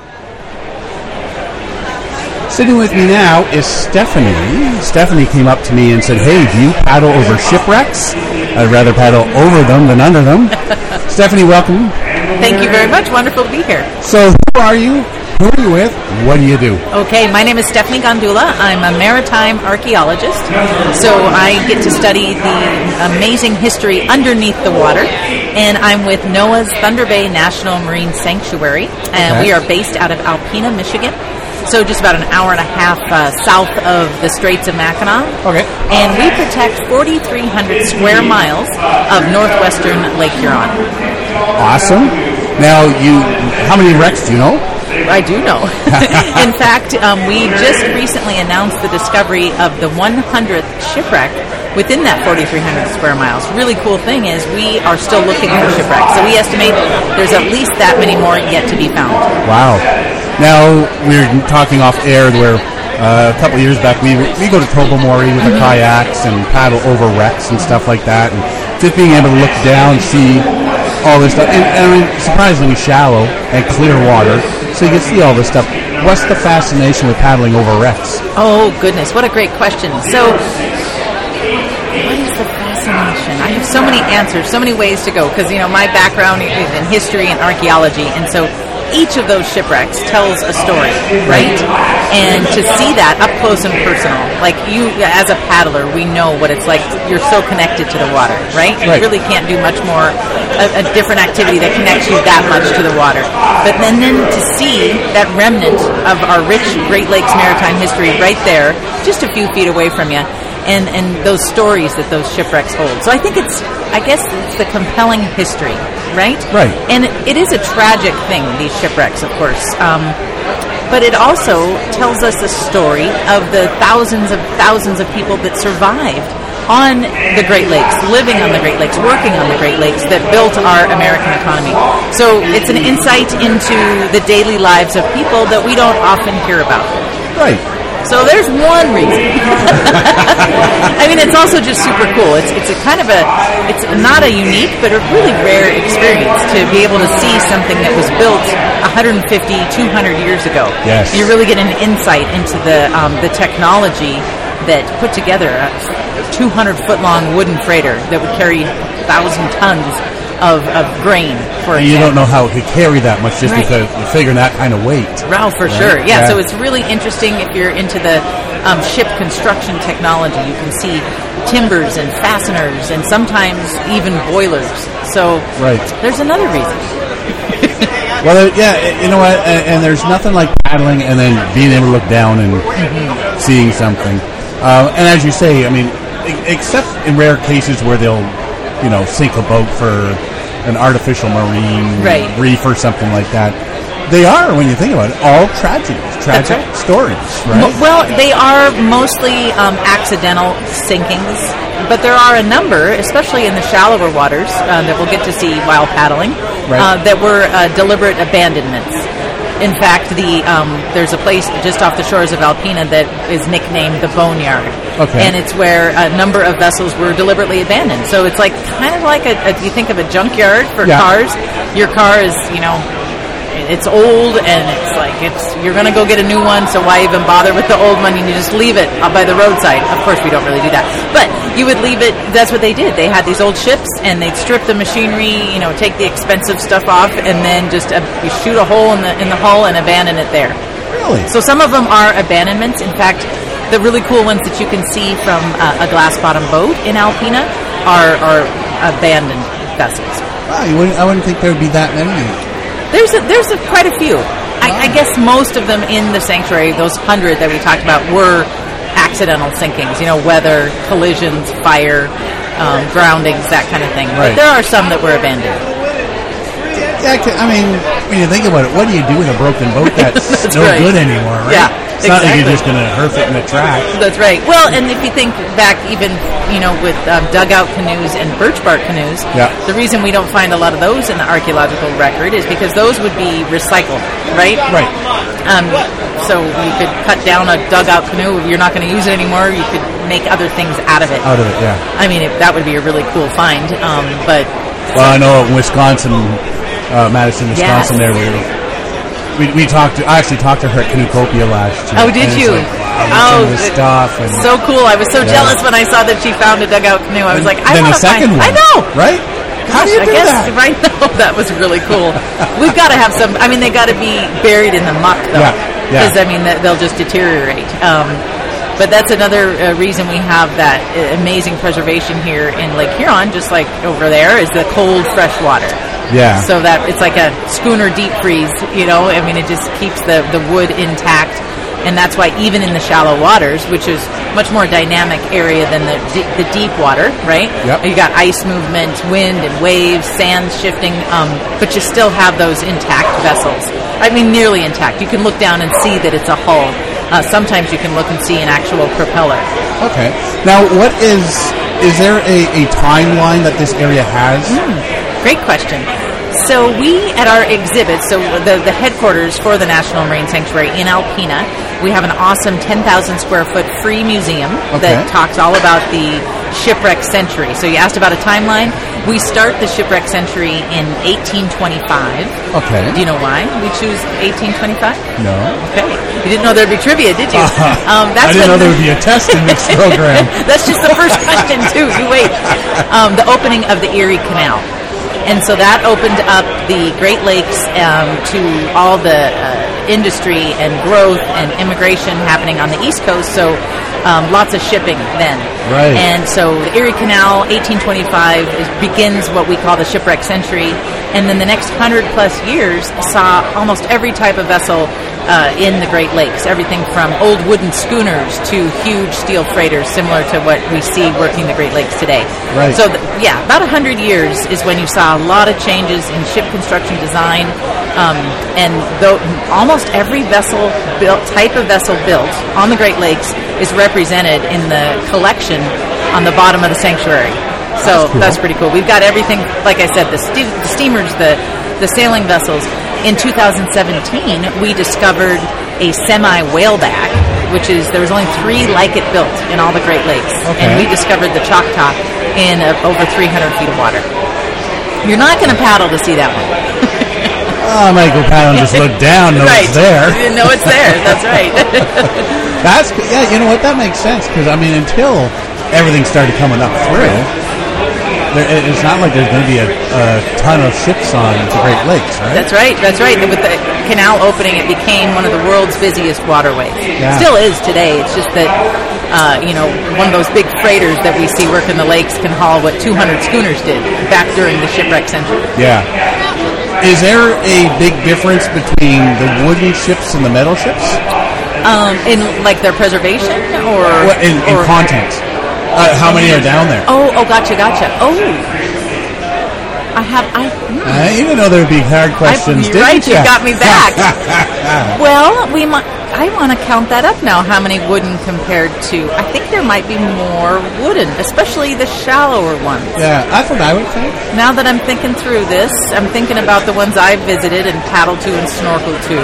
Sitting with me now is Stephanie. Stephanie came up to me and said, hey, do you paddle over shipwrecks? I'd rather paddle over them than under them. Stephanie, welcome. Thank you very much. Wonderful to be here. So who are you? Who are you with? What do you do? Okay, my name is Stephanie Gondula. I'm a maritime archaeologist. So I get to study the amazing history underneath the water. And I'm with NOAA's Thunder Bay National Marine Sanctuary. And okay. we are based out of Alpena, Michigan. So just about an hour and a half uh, south of the Straits of Mackinac. Okay. And we protect forty-three hundred square miles of northwestern Lake Huron. Awesome. Now, you, how many wrecks do you know? I do know. In fact, um, we just recently announced the discovery of the one hundredth shipwreck within that forty-three hundred square miles. Really cool thing is we are still looking for shipwrecks. So we estimate there's at least that many more yet to be found. Wow. Now, we were talking off air where uh, a couple of years back we we go to Tobermory with the kayaks and paddle over wrecks and stuff like that. And just being able to look down, see all this stuff. And, and I mean, surprisingly shallow and clear water. So you can see all this stuff. What's the fascination with paddling over wrecks? Oh, goodness. What a great question. So, what is the fascination? I have so many answers, so many ways to go. Because, you know, my background is in history and archaeology. And so each of those shipwrecks tells a story, right? And to see that up close and personal, like you, as a paddler, we know what it's like. You're so connected to the water, right? You right. really can't do much more, a, a different activity that connects you that much to the water. But then, then to see that remnant of our rich Great Lakes maritime history right there, just a few feet away from you, and, and those stories that those shipwrecks hold. So I think it's, I guess it's the compelling history, right? Right. And it is a tragic thing, these shipwrecks, of course. Um, but it also tells us the story of the thousands of thousands of people that survived on the Great Lakes, living on the Great Lakes, working on the Great Lakes, that built our American economy. So it's an insight into the daily lives of people that we don't often hear about. Right. So there's one reason. I mean, it's also just super cool. It's it's a kind of a, it's not a unique, but a really rare experience to be able to see something that was built one hundred fifty, two hundred years ago. Yes. You really get an insight into the um, the technology that put together a two hundred foot long wooden freighter that would carry one thousand tons of, of grain, for And you example. don't know how it could carry that much just Right. because you're figuring that kind of weight. Wow, for Right? sure. Yeah, Yeah. so it's really interesting if you're into the um, ship construction technology. You can see timbers and fasteners and sometimes even boilers. So Right. there's another reason. Well, uh, yeah, uh, you know what? And, and there's nothing like paddling and then being able to look down and seeing something. Uh, and as you say, I mean, e- except in rare cases where they'll, you know, sink a boat for an artificial marine Right. reef or something like that, they are, when you think about it, all tragedies, tragic right. stories, right? M- Well, they are mostly um, accidental sinkings, but there are a number, especially in the shallower waters, uh, that we'll get to see while paddling, Right. uh, that were uh, deliberate abandonments. In fact, the um, there's a place just off the shores of Alpena that is nicknamed the Boneyard. Okay. And it's where a number of vessels were deliberately abandoned. So it's like kind of like a, a you think of a junkyard for Yeah. cars. Your car is, you know, it's old and it's like it's you're going to go get a new one, so why even bother with the old one? You just leave it out by the roadside. Of course, we don't really do that, but you would leave it. That's what they did. They had these old ships and they'd strip the machinery, you know, take the expensive stuff off, and then just uh, you shoot a hole in the in the hull and abandon it there. Really? So some of them are abandonments. In fact, the really cool ones that you can see from uh, a glass bottom boat in Alpena are are abandoned vessels. Wow, you wouldn't, I wouldn't think there would be that many. There's a, there's a, quite a few. I, I guess most of them in the sanctuary, those hundred that we talked about, were accidental sinkings. You know, weather, collisions, fire, um, groundings, that kind of thing. Right. But there are some that were abandoned. Yeah, I mean, when you think about it, what do you do with a broken boat that's, That's no right. good anymore, right? Yeah, It's not like you're exactly. just going to hurf it in the track. That's right. Well, and if you think back even, you know, with um, dugout canoes and birch bark canoes, Yeah. the reason we don't find a lot of those in the archaeological record is because those would be recycled, right? Right. Um, so you could cut down a dugout canoe. If you're not going to use it anymore, you could make other things out of it. Out of it, yeah. I mean, it, that would be a really cool find. Um, but Well, I know in Wisconsin, uh, Madison, Wisconsin, Yes. there we we we talked. To, I actually talked to her at Canoecopia last year. Oh, did and it's you? Like, oh, Oh, some of the it- stuff. And so cool. I was so Yeah. jealous when I saw that she found a dugout canoe. I was like, I then want the to find. second one. I know. right? How do you I do guess that? right now that was really cool. We've got to have some. I mean, they got to be buried in the muck, though, Yeah, yeah. because I mean that they'll just deteriorate. Um, but that's another uh, reason we have that uh, amazing preservation here in Lake Huron, just like over there, is the cold, fresh water. Yeah. So that it's like a schooner deep freeze. You know, I mean, it just keeps the the wood intact. And that's why even in the shallow waters, which is much more dynamic area than the d- the deep water, right? Yep. You got ice movement, wind and waves, sand shifting, um, but you still have those intact vessels. I mean, nearly intact. You can look down and see that it's a hull. Uh, sometimes you can look and see an actual propeller. Okay. Now, what is is there a, a timeline that this area has? Great question. So we, at our exhibit, so the, the headquarters for the National Marine Sanctuary in Alpena, we have an awesome ten thousand square foot free museum Okay. that talks all about the shipwreck century. So you asked about a timeline. We start the shipwreck century in eighteen twenty-five. Okay. Do you know why we choose eighteen twenty-five? No. Okay. You didn't know there'd be trivia, did you? Um, I didn't when- know there would be a test in this program. That's just the first question, too. You wait. Um, the opening of the Erie Canal. And so that opened up the Great Lakes um, to all the uh, industry and growth and immigration happening on the East Coast. So um, lots of shipping then. Right. And so the Erie Canal, eighteen twenty-five, is, begins what we call the shipwreck century. And then the next hundred plus years saw almost every type of vessel uh, in the Great Lakes. Everything from old wooden schooners to huge steel freighters, similar to what we see working the Great Lakes today. Right. So, th- yeah, about one hundred years is when you saw a lot of changes in ship construction design, um, and though almost every vessel built, type of vessel built on the Great Lakes is represented in the collection on the bottom of the sanctuary. So That's cool. that's pretty cool. We've got everything, like I said, the, ste- the steamers, the the sailing vessels. In two thousand seventeen, we discovered a semi-whaleback, which is, there was only three like it built in all the Great Lakes. Okay. And we discovered the Choctaw in uh, over three hundred feet of water. You're not going to paddle to see that one. Oh, I might go paddle and just look down, know right. it's there. You know it's there. That's right. That's yeah. You know what? That makes sense because I mean, until everything started coming up through, there, it's not like there's going to be a, a ton of ships on the Great Lakes, right? That's right. That's right. With the canal opening, it became one of the world's busiest waterways. Yeah. Still is today. It's just that uh, you know, one of those big freighters that we see working the lakes can haul what two hundred schooners did back during the shipwreck century. Yeah. Is there a big difference between the wooden ships and the metal ships? Um, in like their preservation or What, in, in or, content? Uh, how many are down there? Oh, oh, gotcha, gotcha. Oh, I have. I. Hmm. I didn't know there would be hard questions. I, didn't right, you ya? got me back. Well, we might. I want to count that up now. How many wooden compared to? I think there might be more wooden, especially the shallower ones. Yeah, that's what I would think. Now that I'm thinking through this, I'm thinking about the ones I've visited and paddled to and snorkeled to.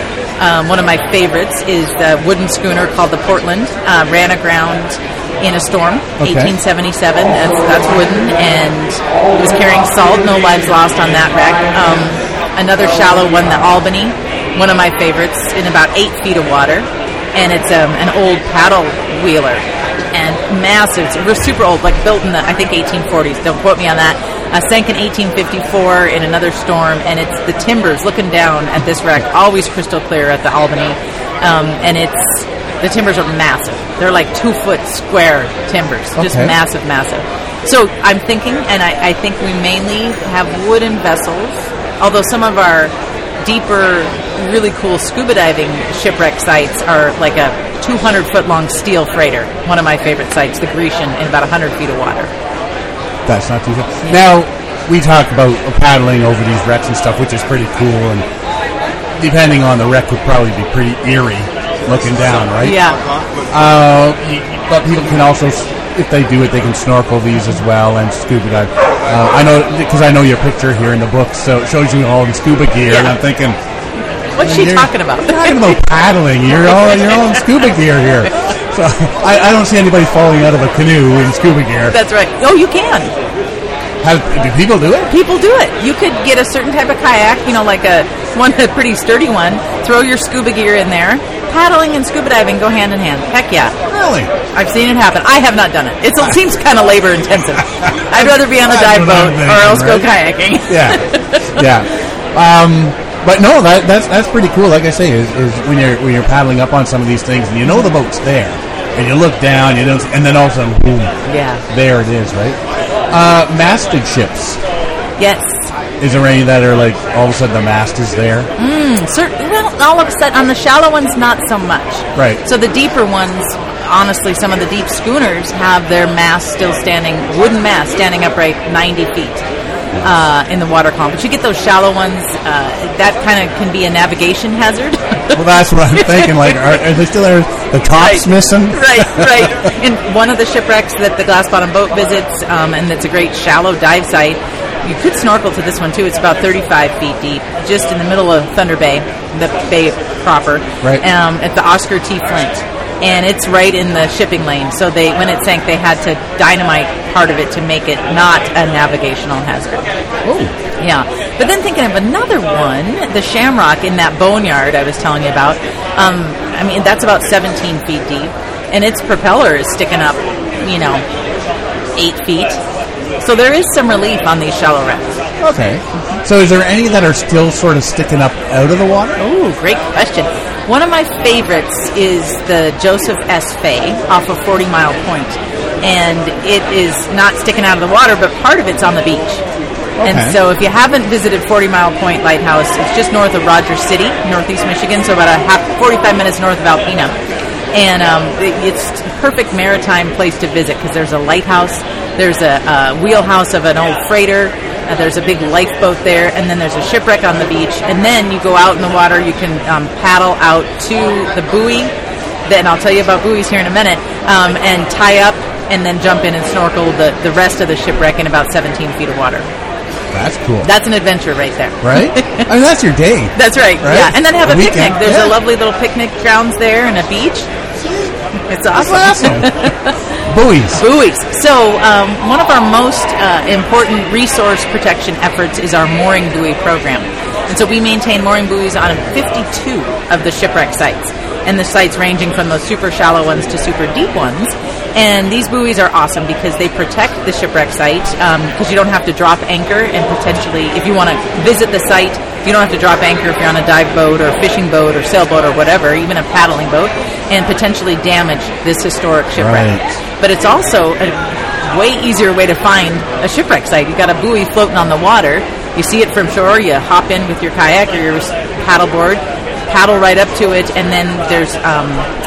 Um, one of my favorites is the wooden schooner called the Portland. Uh, ran aground in a storm, Okay. eighteen seventy-seven. That's, that's wooden, and it was carrying salt. No lives lost on that wreck. Um, another shallow one, the Albany, one of my favorites, in about eight feet of water, and it's um, an old paddle wheeler and massive. It was super old, like built in the I think eighteen forties. Don't quote me on that. Uh, sank in eighteen fifty-four in another storm, and it's the timbers looking down at this wreck, always crystal clear at the Albany, um, and it's the timbers are massive. They're like two foot square timbers, just Okay. massive, massive. So I'm thinking, and I, I think we mainly have wooden vessels, although some of our deeper, really cool scuba diving shipwreck sites are like a two hundred foot long steel freighter. One of my favorite sites, the Grecian, in about one hundred feet of water. That's not too bad. Now, we talk about paddling over these wrecks and stuff, which is pretty cool, and depending on the wreck would probably be pretty eerie looking down, right? Yeah. Uh, y- but people can also, if they do it, they can snorkel these as well and scuba dive. Uh, I know, because I know your picture here in the book, so it shows you all in scuba gear, and Yeah. I'm thinking, What's she You're- talking about? You're talking about paddling. You're all you're all in scuba gear here. So I, I don't see anybody falling out of a canoe in scuba gear. That's right. Oh, you can. How, do people do it? People do it. You could get a certain type of kayak, you know, like a one, a pretty sturdy one. Throw your scuba gear in there. Paddling and scuba diving go hand in hand. Heck yeah. Really? I've seen it happen. I have not done it. It's, it seems kind of labor intensive. I'd rather be on the That's dive what I'm boat thinking, or else go right? kayaking. Yeah, yeah. Um, but no, that, that's that's pretty cool. Like I say, is, is when you're when you're paddling up on some of these things and you know the boat's there, and you look down, you don't, and then all of a sudden, boom, Yeah. there it is, right? Uh, masted ships. Yes. Is there any that are like all of a sudden the mast is there? Certain, well, all of a sudden, on the shallow ones, not so much. Right. So the deeper ones, honestly, some of the deep schooners have their mast still standing, wooden mast standing upright ninety feet uh, in the water column. But you get those shallow ones, uh, that kind of can be a navigation hazard. Well, that's what I'm thinking. Like, are, are they still there? The top's Right. missing? right, right. In one of the shipwrecks that the Glass Bottom Boat visits, um, and it's a great shallow dive site, you could snorkel to this one too. It's about thirty-five feet deep, just in the middle of Thunder Bay, the bay proper, Right. um, at the Oscar T. Flint. And it's right in the shipping lane. So they, when it sank, they had to dynamite part of it to make it not a navigational hazard. Oh, Yeah, but then thinking of another one, the Shamrock in that boneyard I was telling you about. Um, I mean, that's about seventeen feet deep, and its propeller is sticking up, you know, eight feet. So there is some relief on these shallow wrecks. okay. So is there any that are still sort of sticking up out of the water? Ooh, great question. One of my favorites is the Joseph S. Fay off of Forty Mile Point, and it is not sticking out of the water, but part of it's on the beach. And so if you haven't visited Forty Mile Point Lighthouse, it's just north of Rogers City, northeast Michigan, so about a half, forty-five minutes north of Alpena. And um, it, it's a perfect maritime place to visit because there's a lighthouse, there's a, a wheelhouse of an old freighter, uh, there's a big lifeboat there, and then there's a shipwreck on the beach. And then you go out in the water, you can um, paddle out to the buoy, then I'll tell you about buoys here in a minute, um, and tie up and then jump in and snorkel the, the rest of the shipwreck in about seventeen feet of water. That's cool. That's an adventure right there. Right? I mean, that's your day. That's right. Right? Yeah, and then have a, A picnic. weekend, There's yeah. a lovely little picnic grounds there and a beach. It's awesome. Awesome. Buoys. Buoys. So um, one of our most uh, important resource protection efforts is our mooring buoy program. And so we maintain mooring buoys on fifty-two of the shipwreck sites. And the sites ranging from those super shallow ones to super deep ones. And these buoys are awesome because they protect the shipwreck site because um, you don't have to drop anchor and potentially, if you want to visit the site, you don't have to drop anchor if you're on a dive boat or a fishing boat or sailboat or whatever, even a paddling boat, and potentially damage this historic shipwreck. Right. But it's also a way easier way to find a shipwreck site. You've got a buoy floating on the water. You see it from shore, you hop in with your kayak or your paddleboard, paddle right up to it, and then there's um,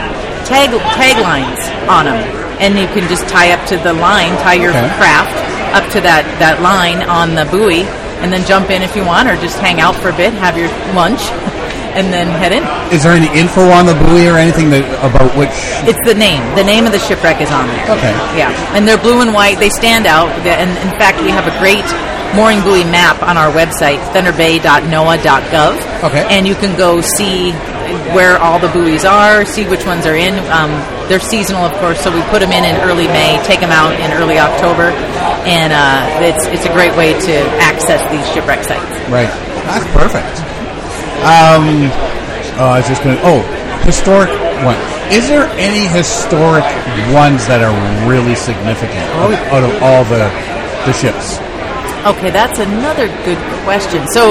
tag tag lines on them. And you can just tie up to the line, tie your Okay. craft up to that, that line on the buoy, and then jump in if you want, or just hang out for a bit, have your lunch, and then head in. Is there any info on the buoy or anything that, about which? It's the name. The name of the shipwreck is on there. Okay. Yeah. And they're blue and white. They stand out. And in fact, we have a great mooring buoy map on our website, thunder bay dot N O A A dot gov. Okay. And you can go see where all the buoys are, see which ones are in. Um, they're seasonal, of course, so we put them in in early May, take them out in early October, and uh, it's it's a great way to access these shipwreck sites. Right. That's perfect. Um, oh, I was just going to... Oh, historic one. Is there any historic ones that are really significant out, out of all the the ships? Okay, that's another good question. So...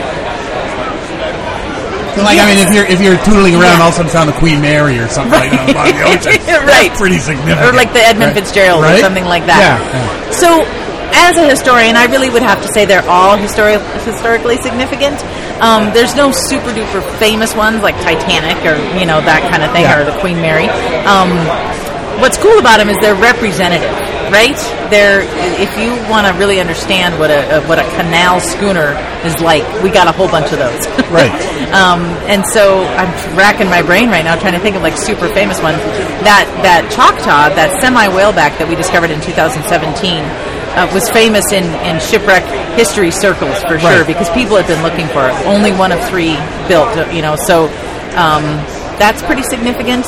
Like, Yes. I mean, if you're if you're tootling around, Yeah. all of a sudden found the Queen Mary or something like that on the bottom of the ocean, Right. that's pretty significant. Or like the Edmund Right. Fitzgerald Right? or something like that. Yeah. yeah. So, as a historian, I really would have to say they're all histori- historically significant. Um, there's no super duper famous ones like Titanic or, you know, that kind of thing, Yeah. or the Queen Mary. Um, what's cool about them is they're representative, right? They're, if you want to really understand what a, a what a canal schooner is like, we got a whole bunch of those. Right. um, and so I'm racking my brain right now trying to think of like super famous ones. That that Choctaw, that semi whaleback that we discovered in two thousand seventeen, uh, was famous in, in shipwreck history circles for sure, Right. because people have been looking for it. Only one of three built, you know. So um, that's pretty significant.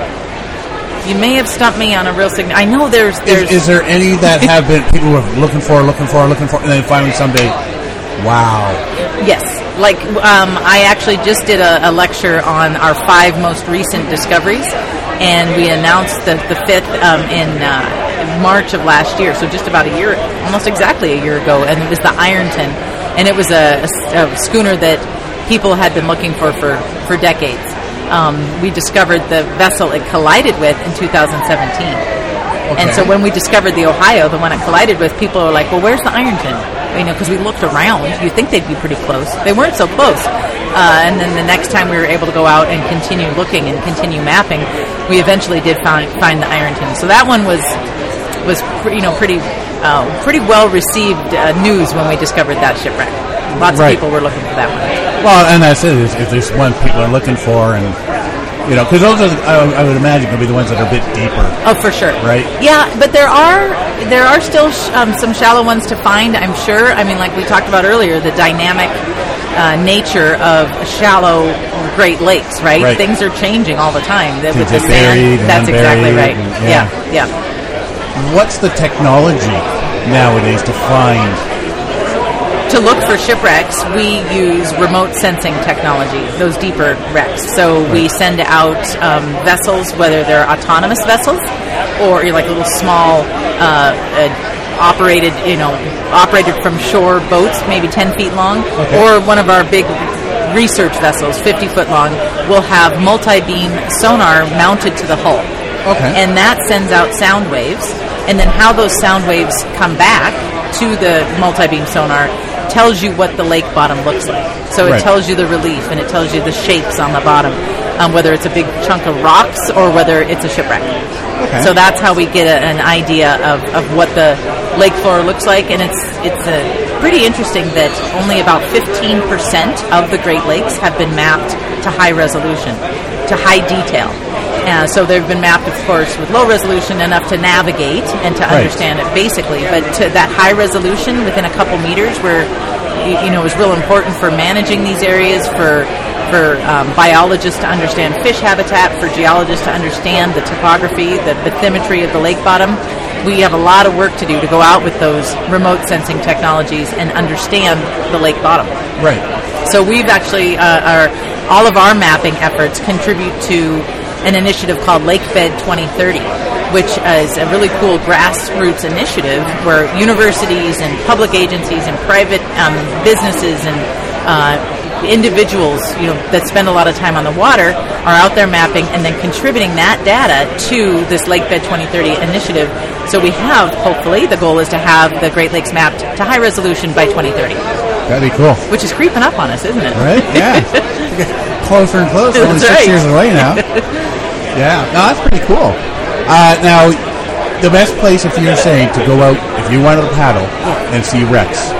You may have stumped me on a real sign. I know there's there's Is, is there any that have been people were looking for, looking for, looking for, and then finally someday, wow. yes. Like um, I actually just did a, a lecture on our five most recent discoveries, and we announced the the fifth um, in uh, March of last year. So just about a year, almost exactly a year ago, and it was the Ironton, and it was a, a, a schooner that people had been looking for for, for decades. Um, we discovered the vessel it collided with in two thousand seventeen. Okay. And so when we discovered the Ohio, the one it collided with, people were like, well, where's the Ironton? You know, because we looked around. You'd think they'd be pretty close. They weren't so close. Uh, and then the next time we were able to go out and continue looking and continue mapping, we eventually did find, find the Ironton. So that one was, was pre- you know, pretty uh, pretty well-received uh, news when we discovered that shipwreck. Lots Right. of people were looking for that one. Well, and that's it. Is if there's one people are looking for, and you know, because those are, I, I would imagine, going to be the ones that are a bit deeper. Oh, for sure. Right. Yeah, but there are there are still sh- um, some shallow ones to find, I'm sure. I mean, like we talked about earlier, the dynamic uh, nature of shallow Great Lakes, right? Right. Things are changing all the time. The, Things with the get buried sand, and that's exactly unburied right. and- yeah, yeah. yeah. What's the technology nowadays to find? To look for shipwrecks, we use remote sensing technology, those deeper wrecks. So we send out um, vessels, whether they're autonomous vessels or you're like little small uh, uh, operated, you know, operated from shore boats, maybe ten feet long, Okay. or one of our big research vessels, fifty foot long, will have multi-beam sonar mounted to the hull. Okay. And that sends out sound waves and then how those sound waves come back to the multi-beam sonar tells you what the lake bottom looks like. So it Right. tells you the relief, and it tells you the shapes on the bottom, um, whether it's a big chunk of rocks or whether it's a shipwreck. Okay. So that's how we get a, an idea of, of what the lake floor looks like, and it's it's a pretty interesting that only about fifteen percent of the Great Lakes have been mapped to high resolution, to high detail. Uh, so they've been mapped, of course, with low resolution enough to navigate and to Right. understand it basically, but to that high resolution within a couple meters where, you, you know, is real important for managing these areas, for for um, biologists to understand fish habitat, for geologists to understand the topography, the bathymetry of the lake bottom. We have a lot of work to do to go out with those remote sensing technologies and understand the lake bottom. Right. So we've actually, uh, our, all of our mapping efforts contribute to an initiative called Lakebed twenty thirty, which is a really cool grassroots initiative where universities and public agencies and private um, businesses and uh, individuals, you know, that spend a lot of time on the water are out there mapping and then contributing that data to this Lakebed twenty thirty initiative. So we have, hopefully, the goal is to have the Great Lakes mapped to high resolution by twenty thirty, That'd be cool. which is creeping up on us, isn't it? Right? Yeah. Closer and closer. Only That's six right. years away now. Yeah. No, that's pretty cool. Uh, now, the best place, if you're saying, to go out, if you wanted to paddle and see wrecks,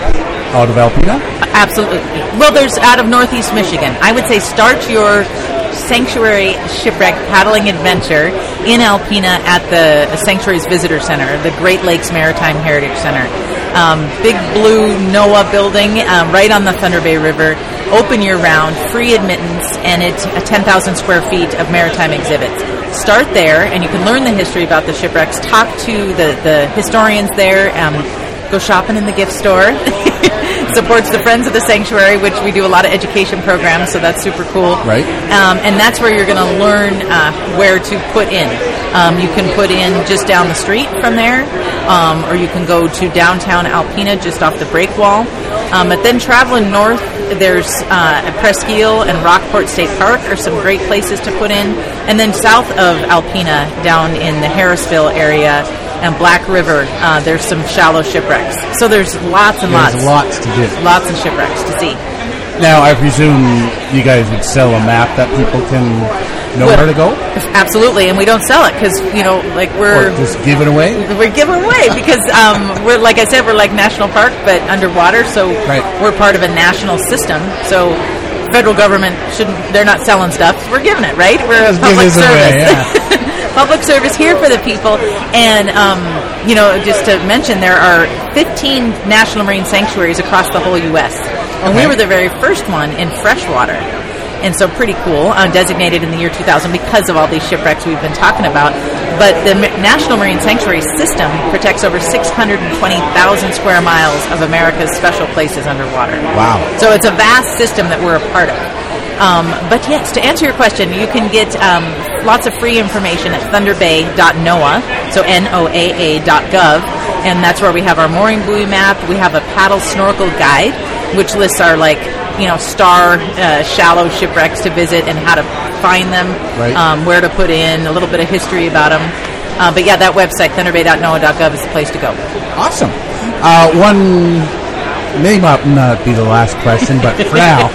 out of Alpena? Absolutely. Well, there's out of Northeast Michigan. I would say start your sanctuary shipwreck paddling adventure in Alpena at the Sanctuaries Visitor Center, the Great Lakes Maritime Heritage Center. Um, big blue NOAA building um, right on the Thunder Bay River, open year-round, free admittance, and it's a ten thousand square feet of maritime exhibits. Start there, and you can learn the history about the shipwrecks, talk to the, the historians there, um, go shopping in the gift store. Supports the Friends of the Sanctuary, which we do a lot of education programs, so that's super cool. Right. Um, and that's where you're going to learn uh, where to put in. Um, you can put in just down the street from there, um, or you can go to downtown Alpena, just off the break wall. Um, but then traveling north, there's uh, Presqu'île and Rockport State Park are some great places to put in. And then south of Alpena, down in the Harrisville area, and Black River, uh, there's some shallow shipwrecks. So there's lots and There's lots. lots to do. Lots of shipwrecks to see. Now, I presume you guys would sell a map that people can know Well, where to go? Absolutely, and we don't sell it because, you know, like we're... Or just give it away? We're giving away because um, we're, like I said, we're like National Park, but underwater, so Right. we're part of a national system. So federal government shouldn't, they're not selling stuff. We're giving it, right? We're a Just give public this away, service. yeah. Public service here for the people. And, um, you know, just to mention, there are fifteen national marine sanctuaries across the whole U S And we Okay. were the very first one in freshwater. And so pretty cool, uh, designated in the year two thousand because of all these shipwrecks we've been talking about. But the M- National Marine Sanctuary System protects over six hundred twenty thousand square miles of America's special places underwater. Wow. So it's a vast system that we're a part of. Um, but yes, to answer your question, you can get um, lots of free information at thunder bay dot noaa, so N O A A dot gov, and that's where we have our mooring buoy map. We have a paddle snorkel guide, which lists our, like, you know, star uh, shallow shipwrecks to visit and how to find them, Right. um, where to put in, a little bit of history about them. Uh, but yeah, that website, thunder bay dot noaa dot gov, is the place to go. Awesome. Uh, one may not not be the last question, but for now,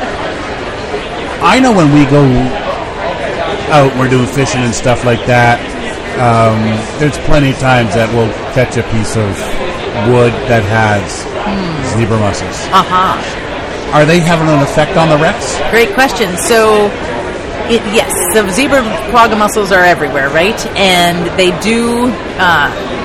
I know when we go out, we're doing fishing and stuff like that, um, there's plenty of times that we'll catch a piece of wood that has zebra mussels. Aha. Are they having an effect on the wrecks? Great question. So, it, yes, the zebra quagga mussels are everywhere, right? And they do uh,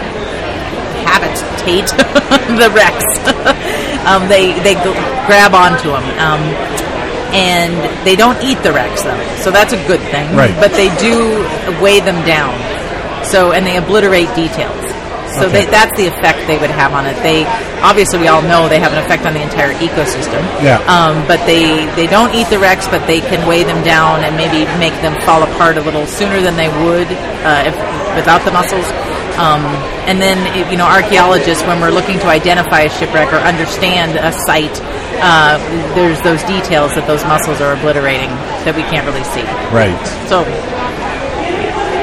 habitate the wrecks. um, they they g- grab onto them. Um, and they don't eat the wrecks, though. So that's a good thing. Right. But they do weigh them down. So, and they obliterate details. So Okay. they, that's the effect they would have on it. They obviously, we all know they have an effect on the entire ecosystem. Yeah. Um, but they, they don't eat the wrecks, but they can weigh them down and maybe make them fall apart a little sooner than they would uh, if, without the mussels. Um, and then, you know, archaeologists, when we're looking to identify a shipwreck or understand a site, uh, there's those details that those mussels are obliterating that we can't really see. Right. So,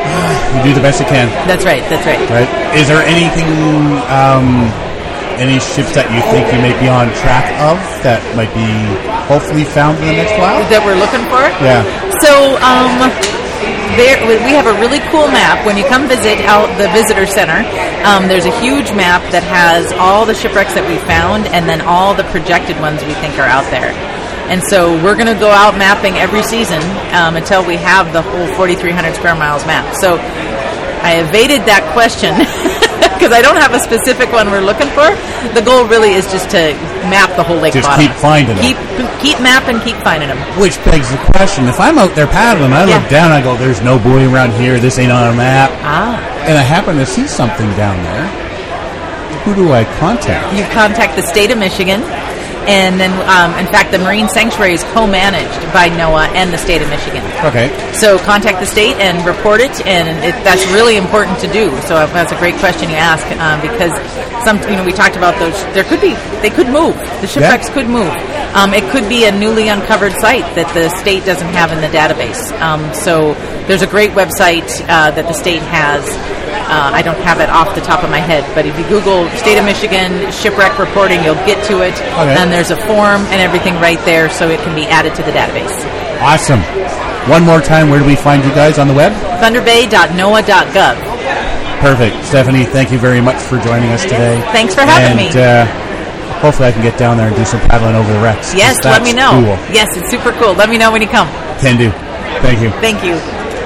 you do the best you can. That's right. That's right. Right? Is there anything, um, any ships that you think you may be on track of that might be hopefully found in the next while? That we're looking for? Yeah. So, um, there, we have a really cool map. When you come visit out the visitor center, um, there's a huge map that has all the shipwrecks that we found and then all the projected ones we think are out there. And so we're going to go out mapping every season um, until we have the whole forty-three hundred square miles mapped. So I evaded that question because I don't have a specific one we're looking for. The goal really is just to map the whole lake Just bottom. keep finding them. Keep, keep mapping, keep finding them. Which begs the question, if I'm out there paddling, I Yeah. look down, I go, there's no buoy around here, this ain't on a map, Ah. and I happen to see something down there, who do I contact? You contact the state of Michigan, and then, um, in fact, the Marine Sanctuary is co-managed by NOAA and the state of Michigan. Okay. So contact the state and report it, and it, that's really important to do. So that's a great question you ask, um, because some, you know, we talked about those. There could be, they could move. The shipwrecks Yeah. could move. Um, it could be a newly uncovered site that the state doesn't have in the database. Um, so there's a great website uh, that the state has. Uh, I don't have it off the top of my head, but if you Google State of Michigan shipwreck reporting, you'll get to it. Okay. And there's a form and everything right there, so it can be added to the database. Awesome. One more time, where do we find you guys on the web? thunder bay dot noaa dot gov. Perfect. Stephanie, thank you very much for joining us today. Thanks for having and, me. Uh, hopefully I can get down there and do some paddling over the wrecks. Yes, 'cause let me that's know. Cool. Yes, it's super cool. Let me know when you come. Can do. Thank you. Thank you.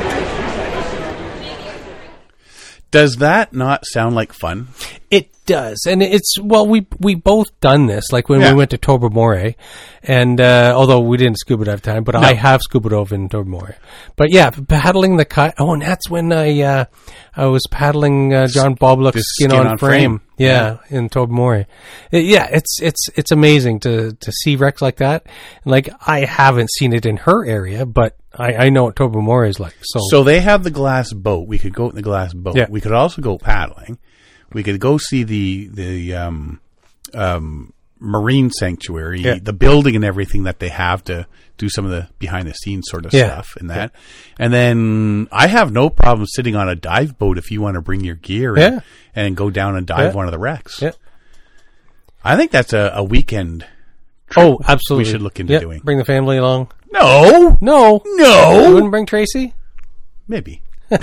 Does that not sound like fun? It does, and it's well, we we both done this. Like when Yeah. we went to Tobermory, and uh, although we didn't scuba dive time, but No. I have scuba dove in Tobermory. But yeah, paddling the cut. Oh, and that's when I uh, I was paddling uh, John Boblock's The skin, Skin on, on frame. Frame. Yeah, in Tobermory. Uh, Yeah, it's it's it's amazing to to see wrecks like that. And like I haven't seen it in her area, but I, I know what Tobermory is like. So, So they have the glass boat. We could go in the glass boat. Yeah. We could also go paddling. We could go see the the um, um, marine sanctuary, Yeah. the building and everything that they have to do some of the behind the scenes sort of Yeah. stuff and that. And then I have no problem sitting on a dive boat if you want to bring your gear Yeah. and, and go down and dive Yeah. one of the wrecks. yeah. I think that's a, a weekend. Oh, absolutely. we should look into Yeah, doing. Bring the family along. No, No, you no, wouldn't bring Tracy. maybe.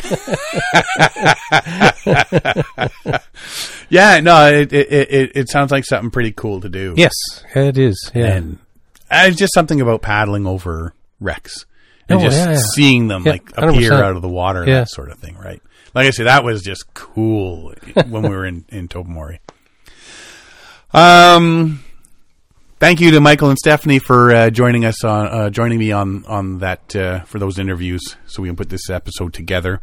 Yeah, no, it, it it it sounds like something pretty cool to do. Yes, it is. Yeah. And uh, it's just something about paddling over wrecks and Oh, just yeah, yeah. seeing them Yeah, like one hundred appear percent. out of the water and Yeah. that sort of thing, right? Like I said, that was just cool when we were in in Tobermory. Um, thank you to Michael and Stephanie for uh, joining us on uh, joining me on on that uh, for those interviews, so we can put this episode together.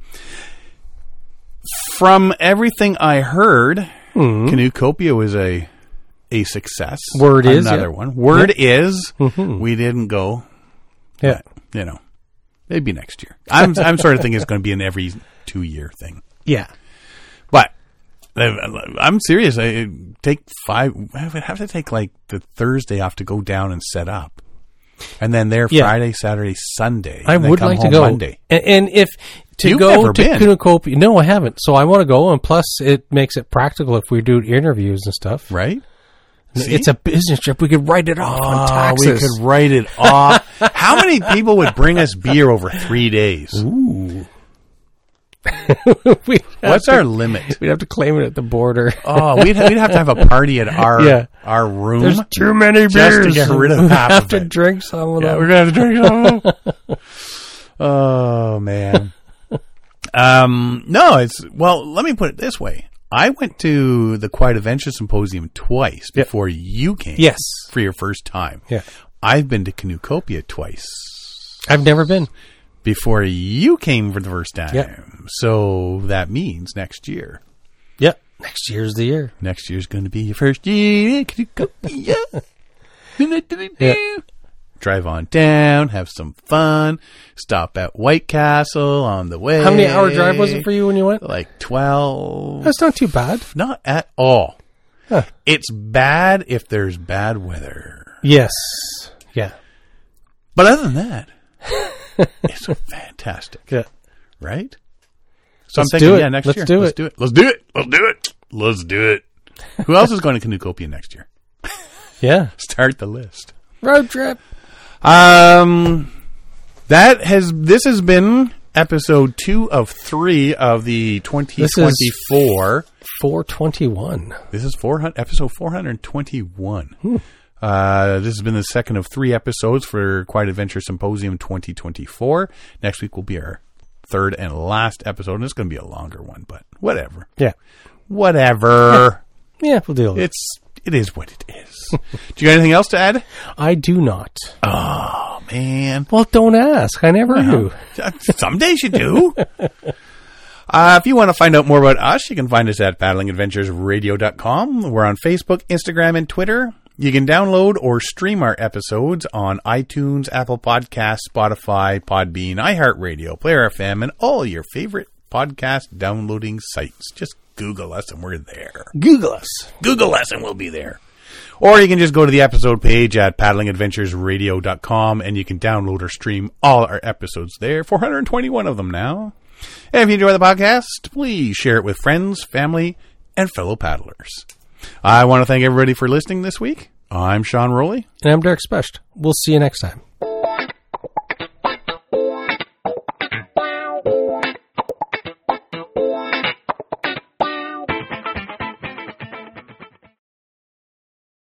From everything I heard, Canoecopia was a a success. Word is, another yeah. one. Word is Mhm. we didn't go. Yeah. But, you know, maybe next year. I'm I'm sort of thinking it's going to be an every two year thing. Yeah. But uh, I'm serious. I it'd take five. I would have to take like the Thursday off to go down and set up, and then there Yeah. Friday, Saturday, Sunday. I and then would come like to home go. Monday. And, and if to You've go never to been. Canoecopia, no, I haven't. So I want to go, and plus it makes it practical if we do interviews and stuff. Right? See? It's a business trip. We could write it off on Oh, taxes. we could write it off. How many people would bring us beer over three days? Ooh. We'd have What's to- our limit? We'd have to claim it at the border. Oh, we'd have, we'd have to have a party at our Yeah. our room. There's too many beers. Just to get rid of We half have of to it. drink some of Yeah, them. we're gonna have to drink some. Oh man. Um, no, it's well. Let me put it this way: I went to the Quiet Adventure Symposium twice Yep. before you came. Yes. for your first time. Yeah. I've been to Canoecopia twice I've never been. before you came for the first time. Yep. So that means next year. Yep. Next year's the year. Next year's going to be your first year. Canoecopia. Yeah. Drive on down, have some fun, stop at White Castle on the way. How many hour drive was it for you when you went? Like twelve. That's not too bad. Not at all. Huh. It's bad if there's bad weather. Yes. Yeah. But other than that, it's fantastic. Yeah. Right? So Let's I'm thinking, do it. yeah, next Let's year. do Let's it. do it. Let's do it. Let's do it. Let's do it. Who else is going to Canucopia next year? Yeah. Start the list. Road trip. Um, that has, this has been episode two of three of the twenty twenty-four. four twenty-one. This is four hundred, episode four twenty-one. Hmm. Uh, this has been the second of three episodes for Quiet Adventure Symposium twenty twenty-four. Next week will be our third and last episode, and it's going to be a longer one, but whatever. Yeah. Whatever. Yeah, we'll deal with it. It's, it is what it is. Do you got anything else to add? I do not. Oh, man. Well, don't ask. I never do. Some days you do. Uh, if you want to find out more about us, you can find us at paddling adventures radio dot com. We're on Facebook, Instagram, and Twitter. You can download or stream our episodes on iTunes, Apple Podcasts, Spotify, Podbean, iHeartRadio, Player F M, and all your favorite podcast downloading sites. Just Google us and we're there. Google us. Google us and we'll be there. Or you can just go to the episode page at paddling adventures radio dot com and you can download or stream all our episodes there. four hundred twenty-one of them now. And if you enjoy the podcast, please share it with friends, family, and fellow paddlers. I want to thank everybody for listening this week. I'm Sean Rowley. And I'm Derek Specht. We'll see you next time.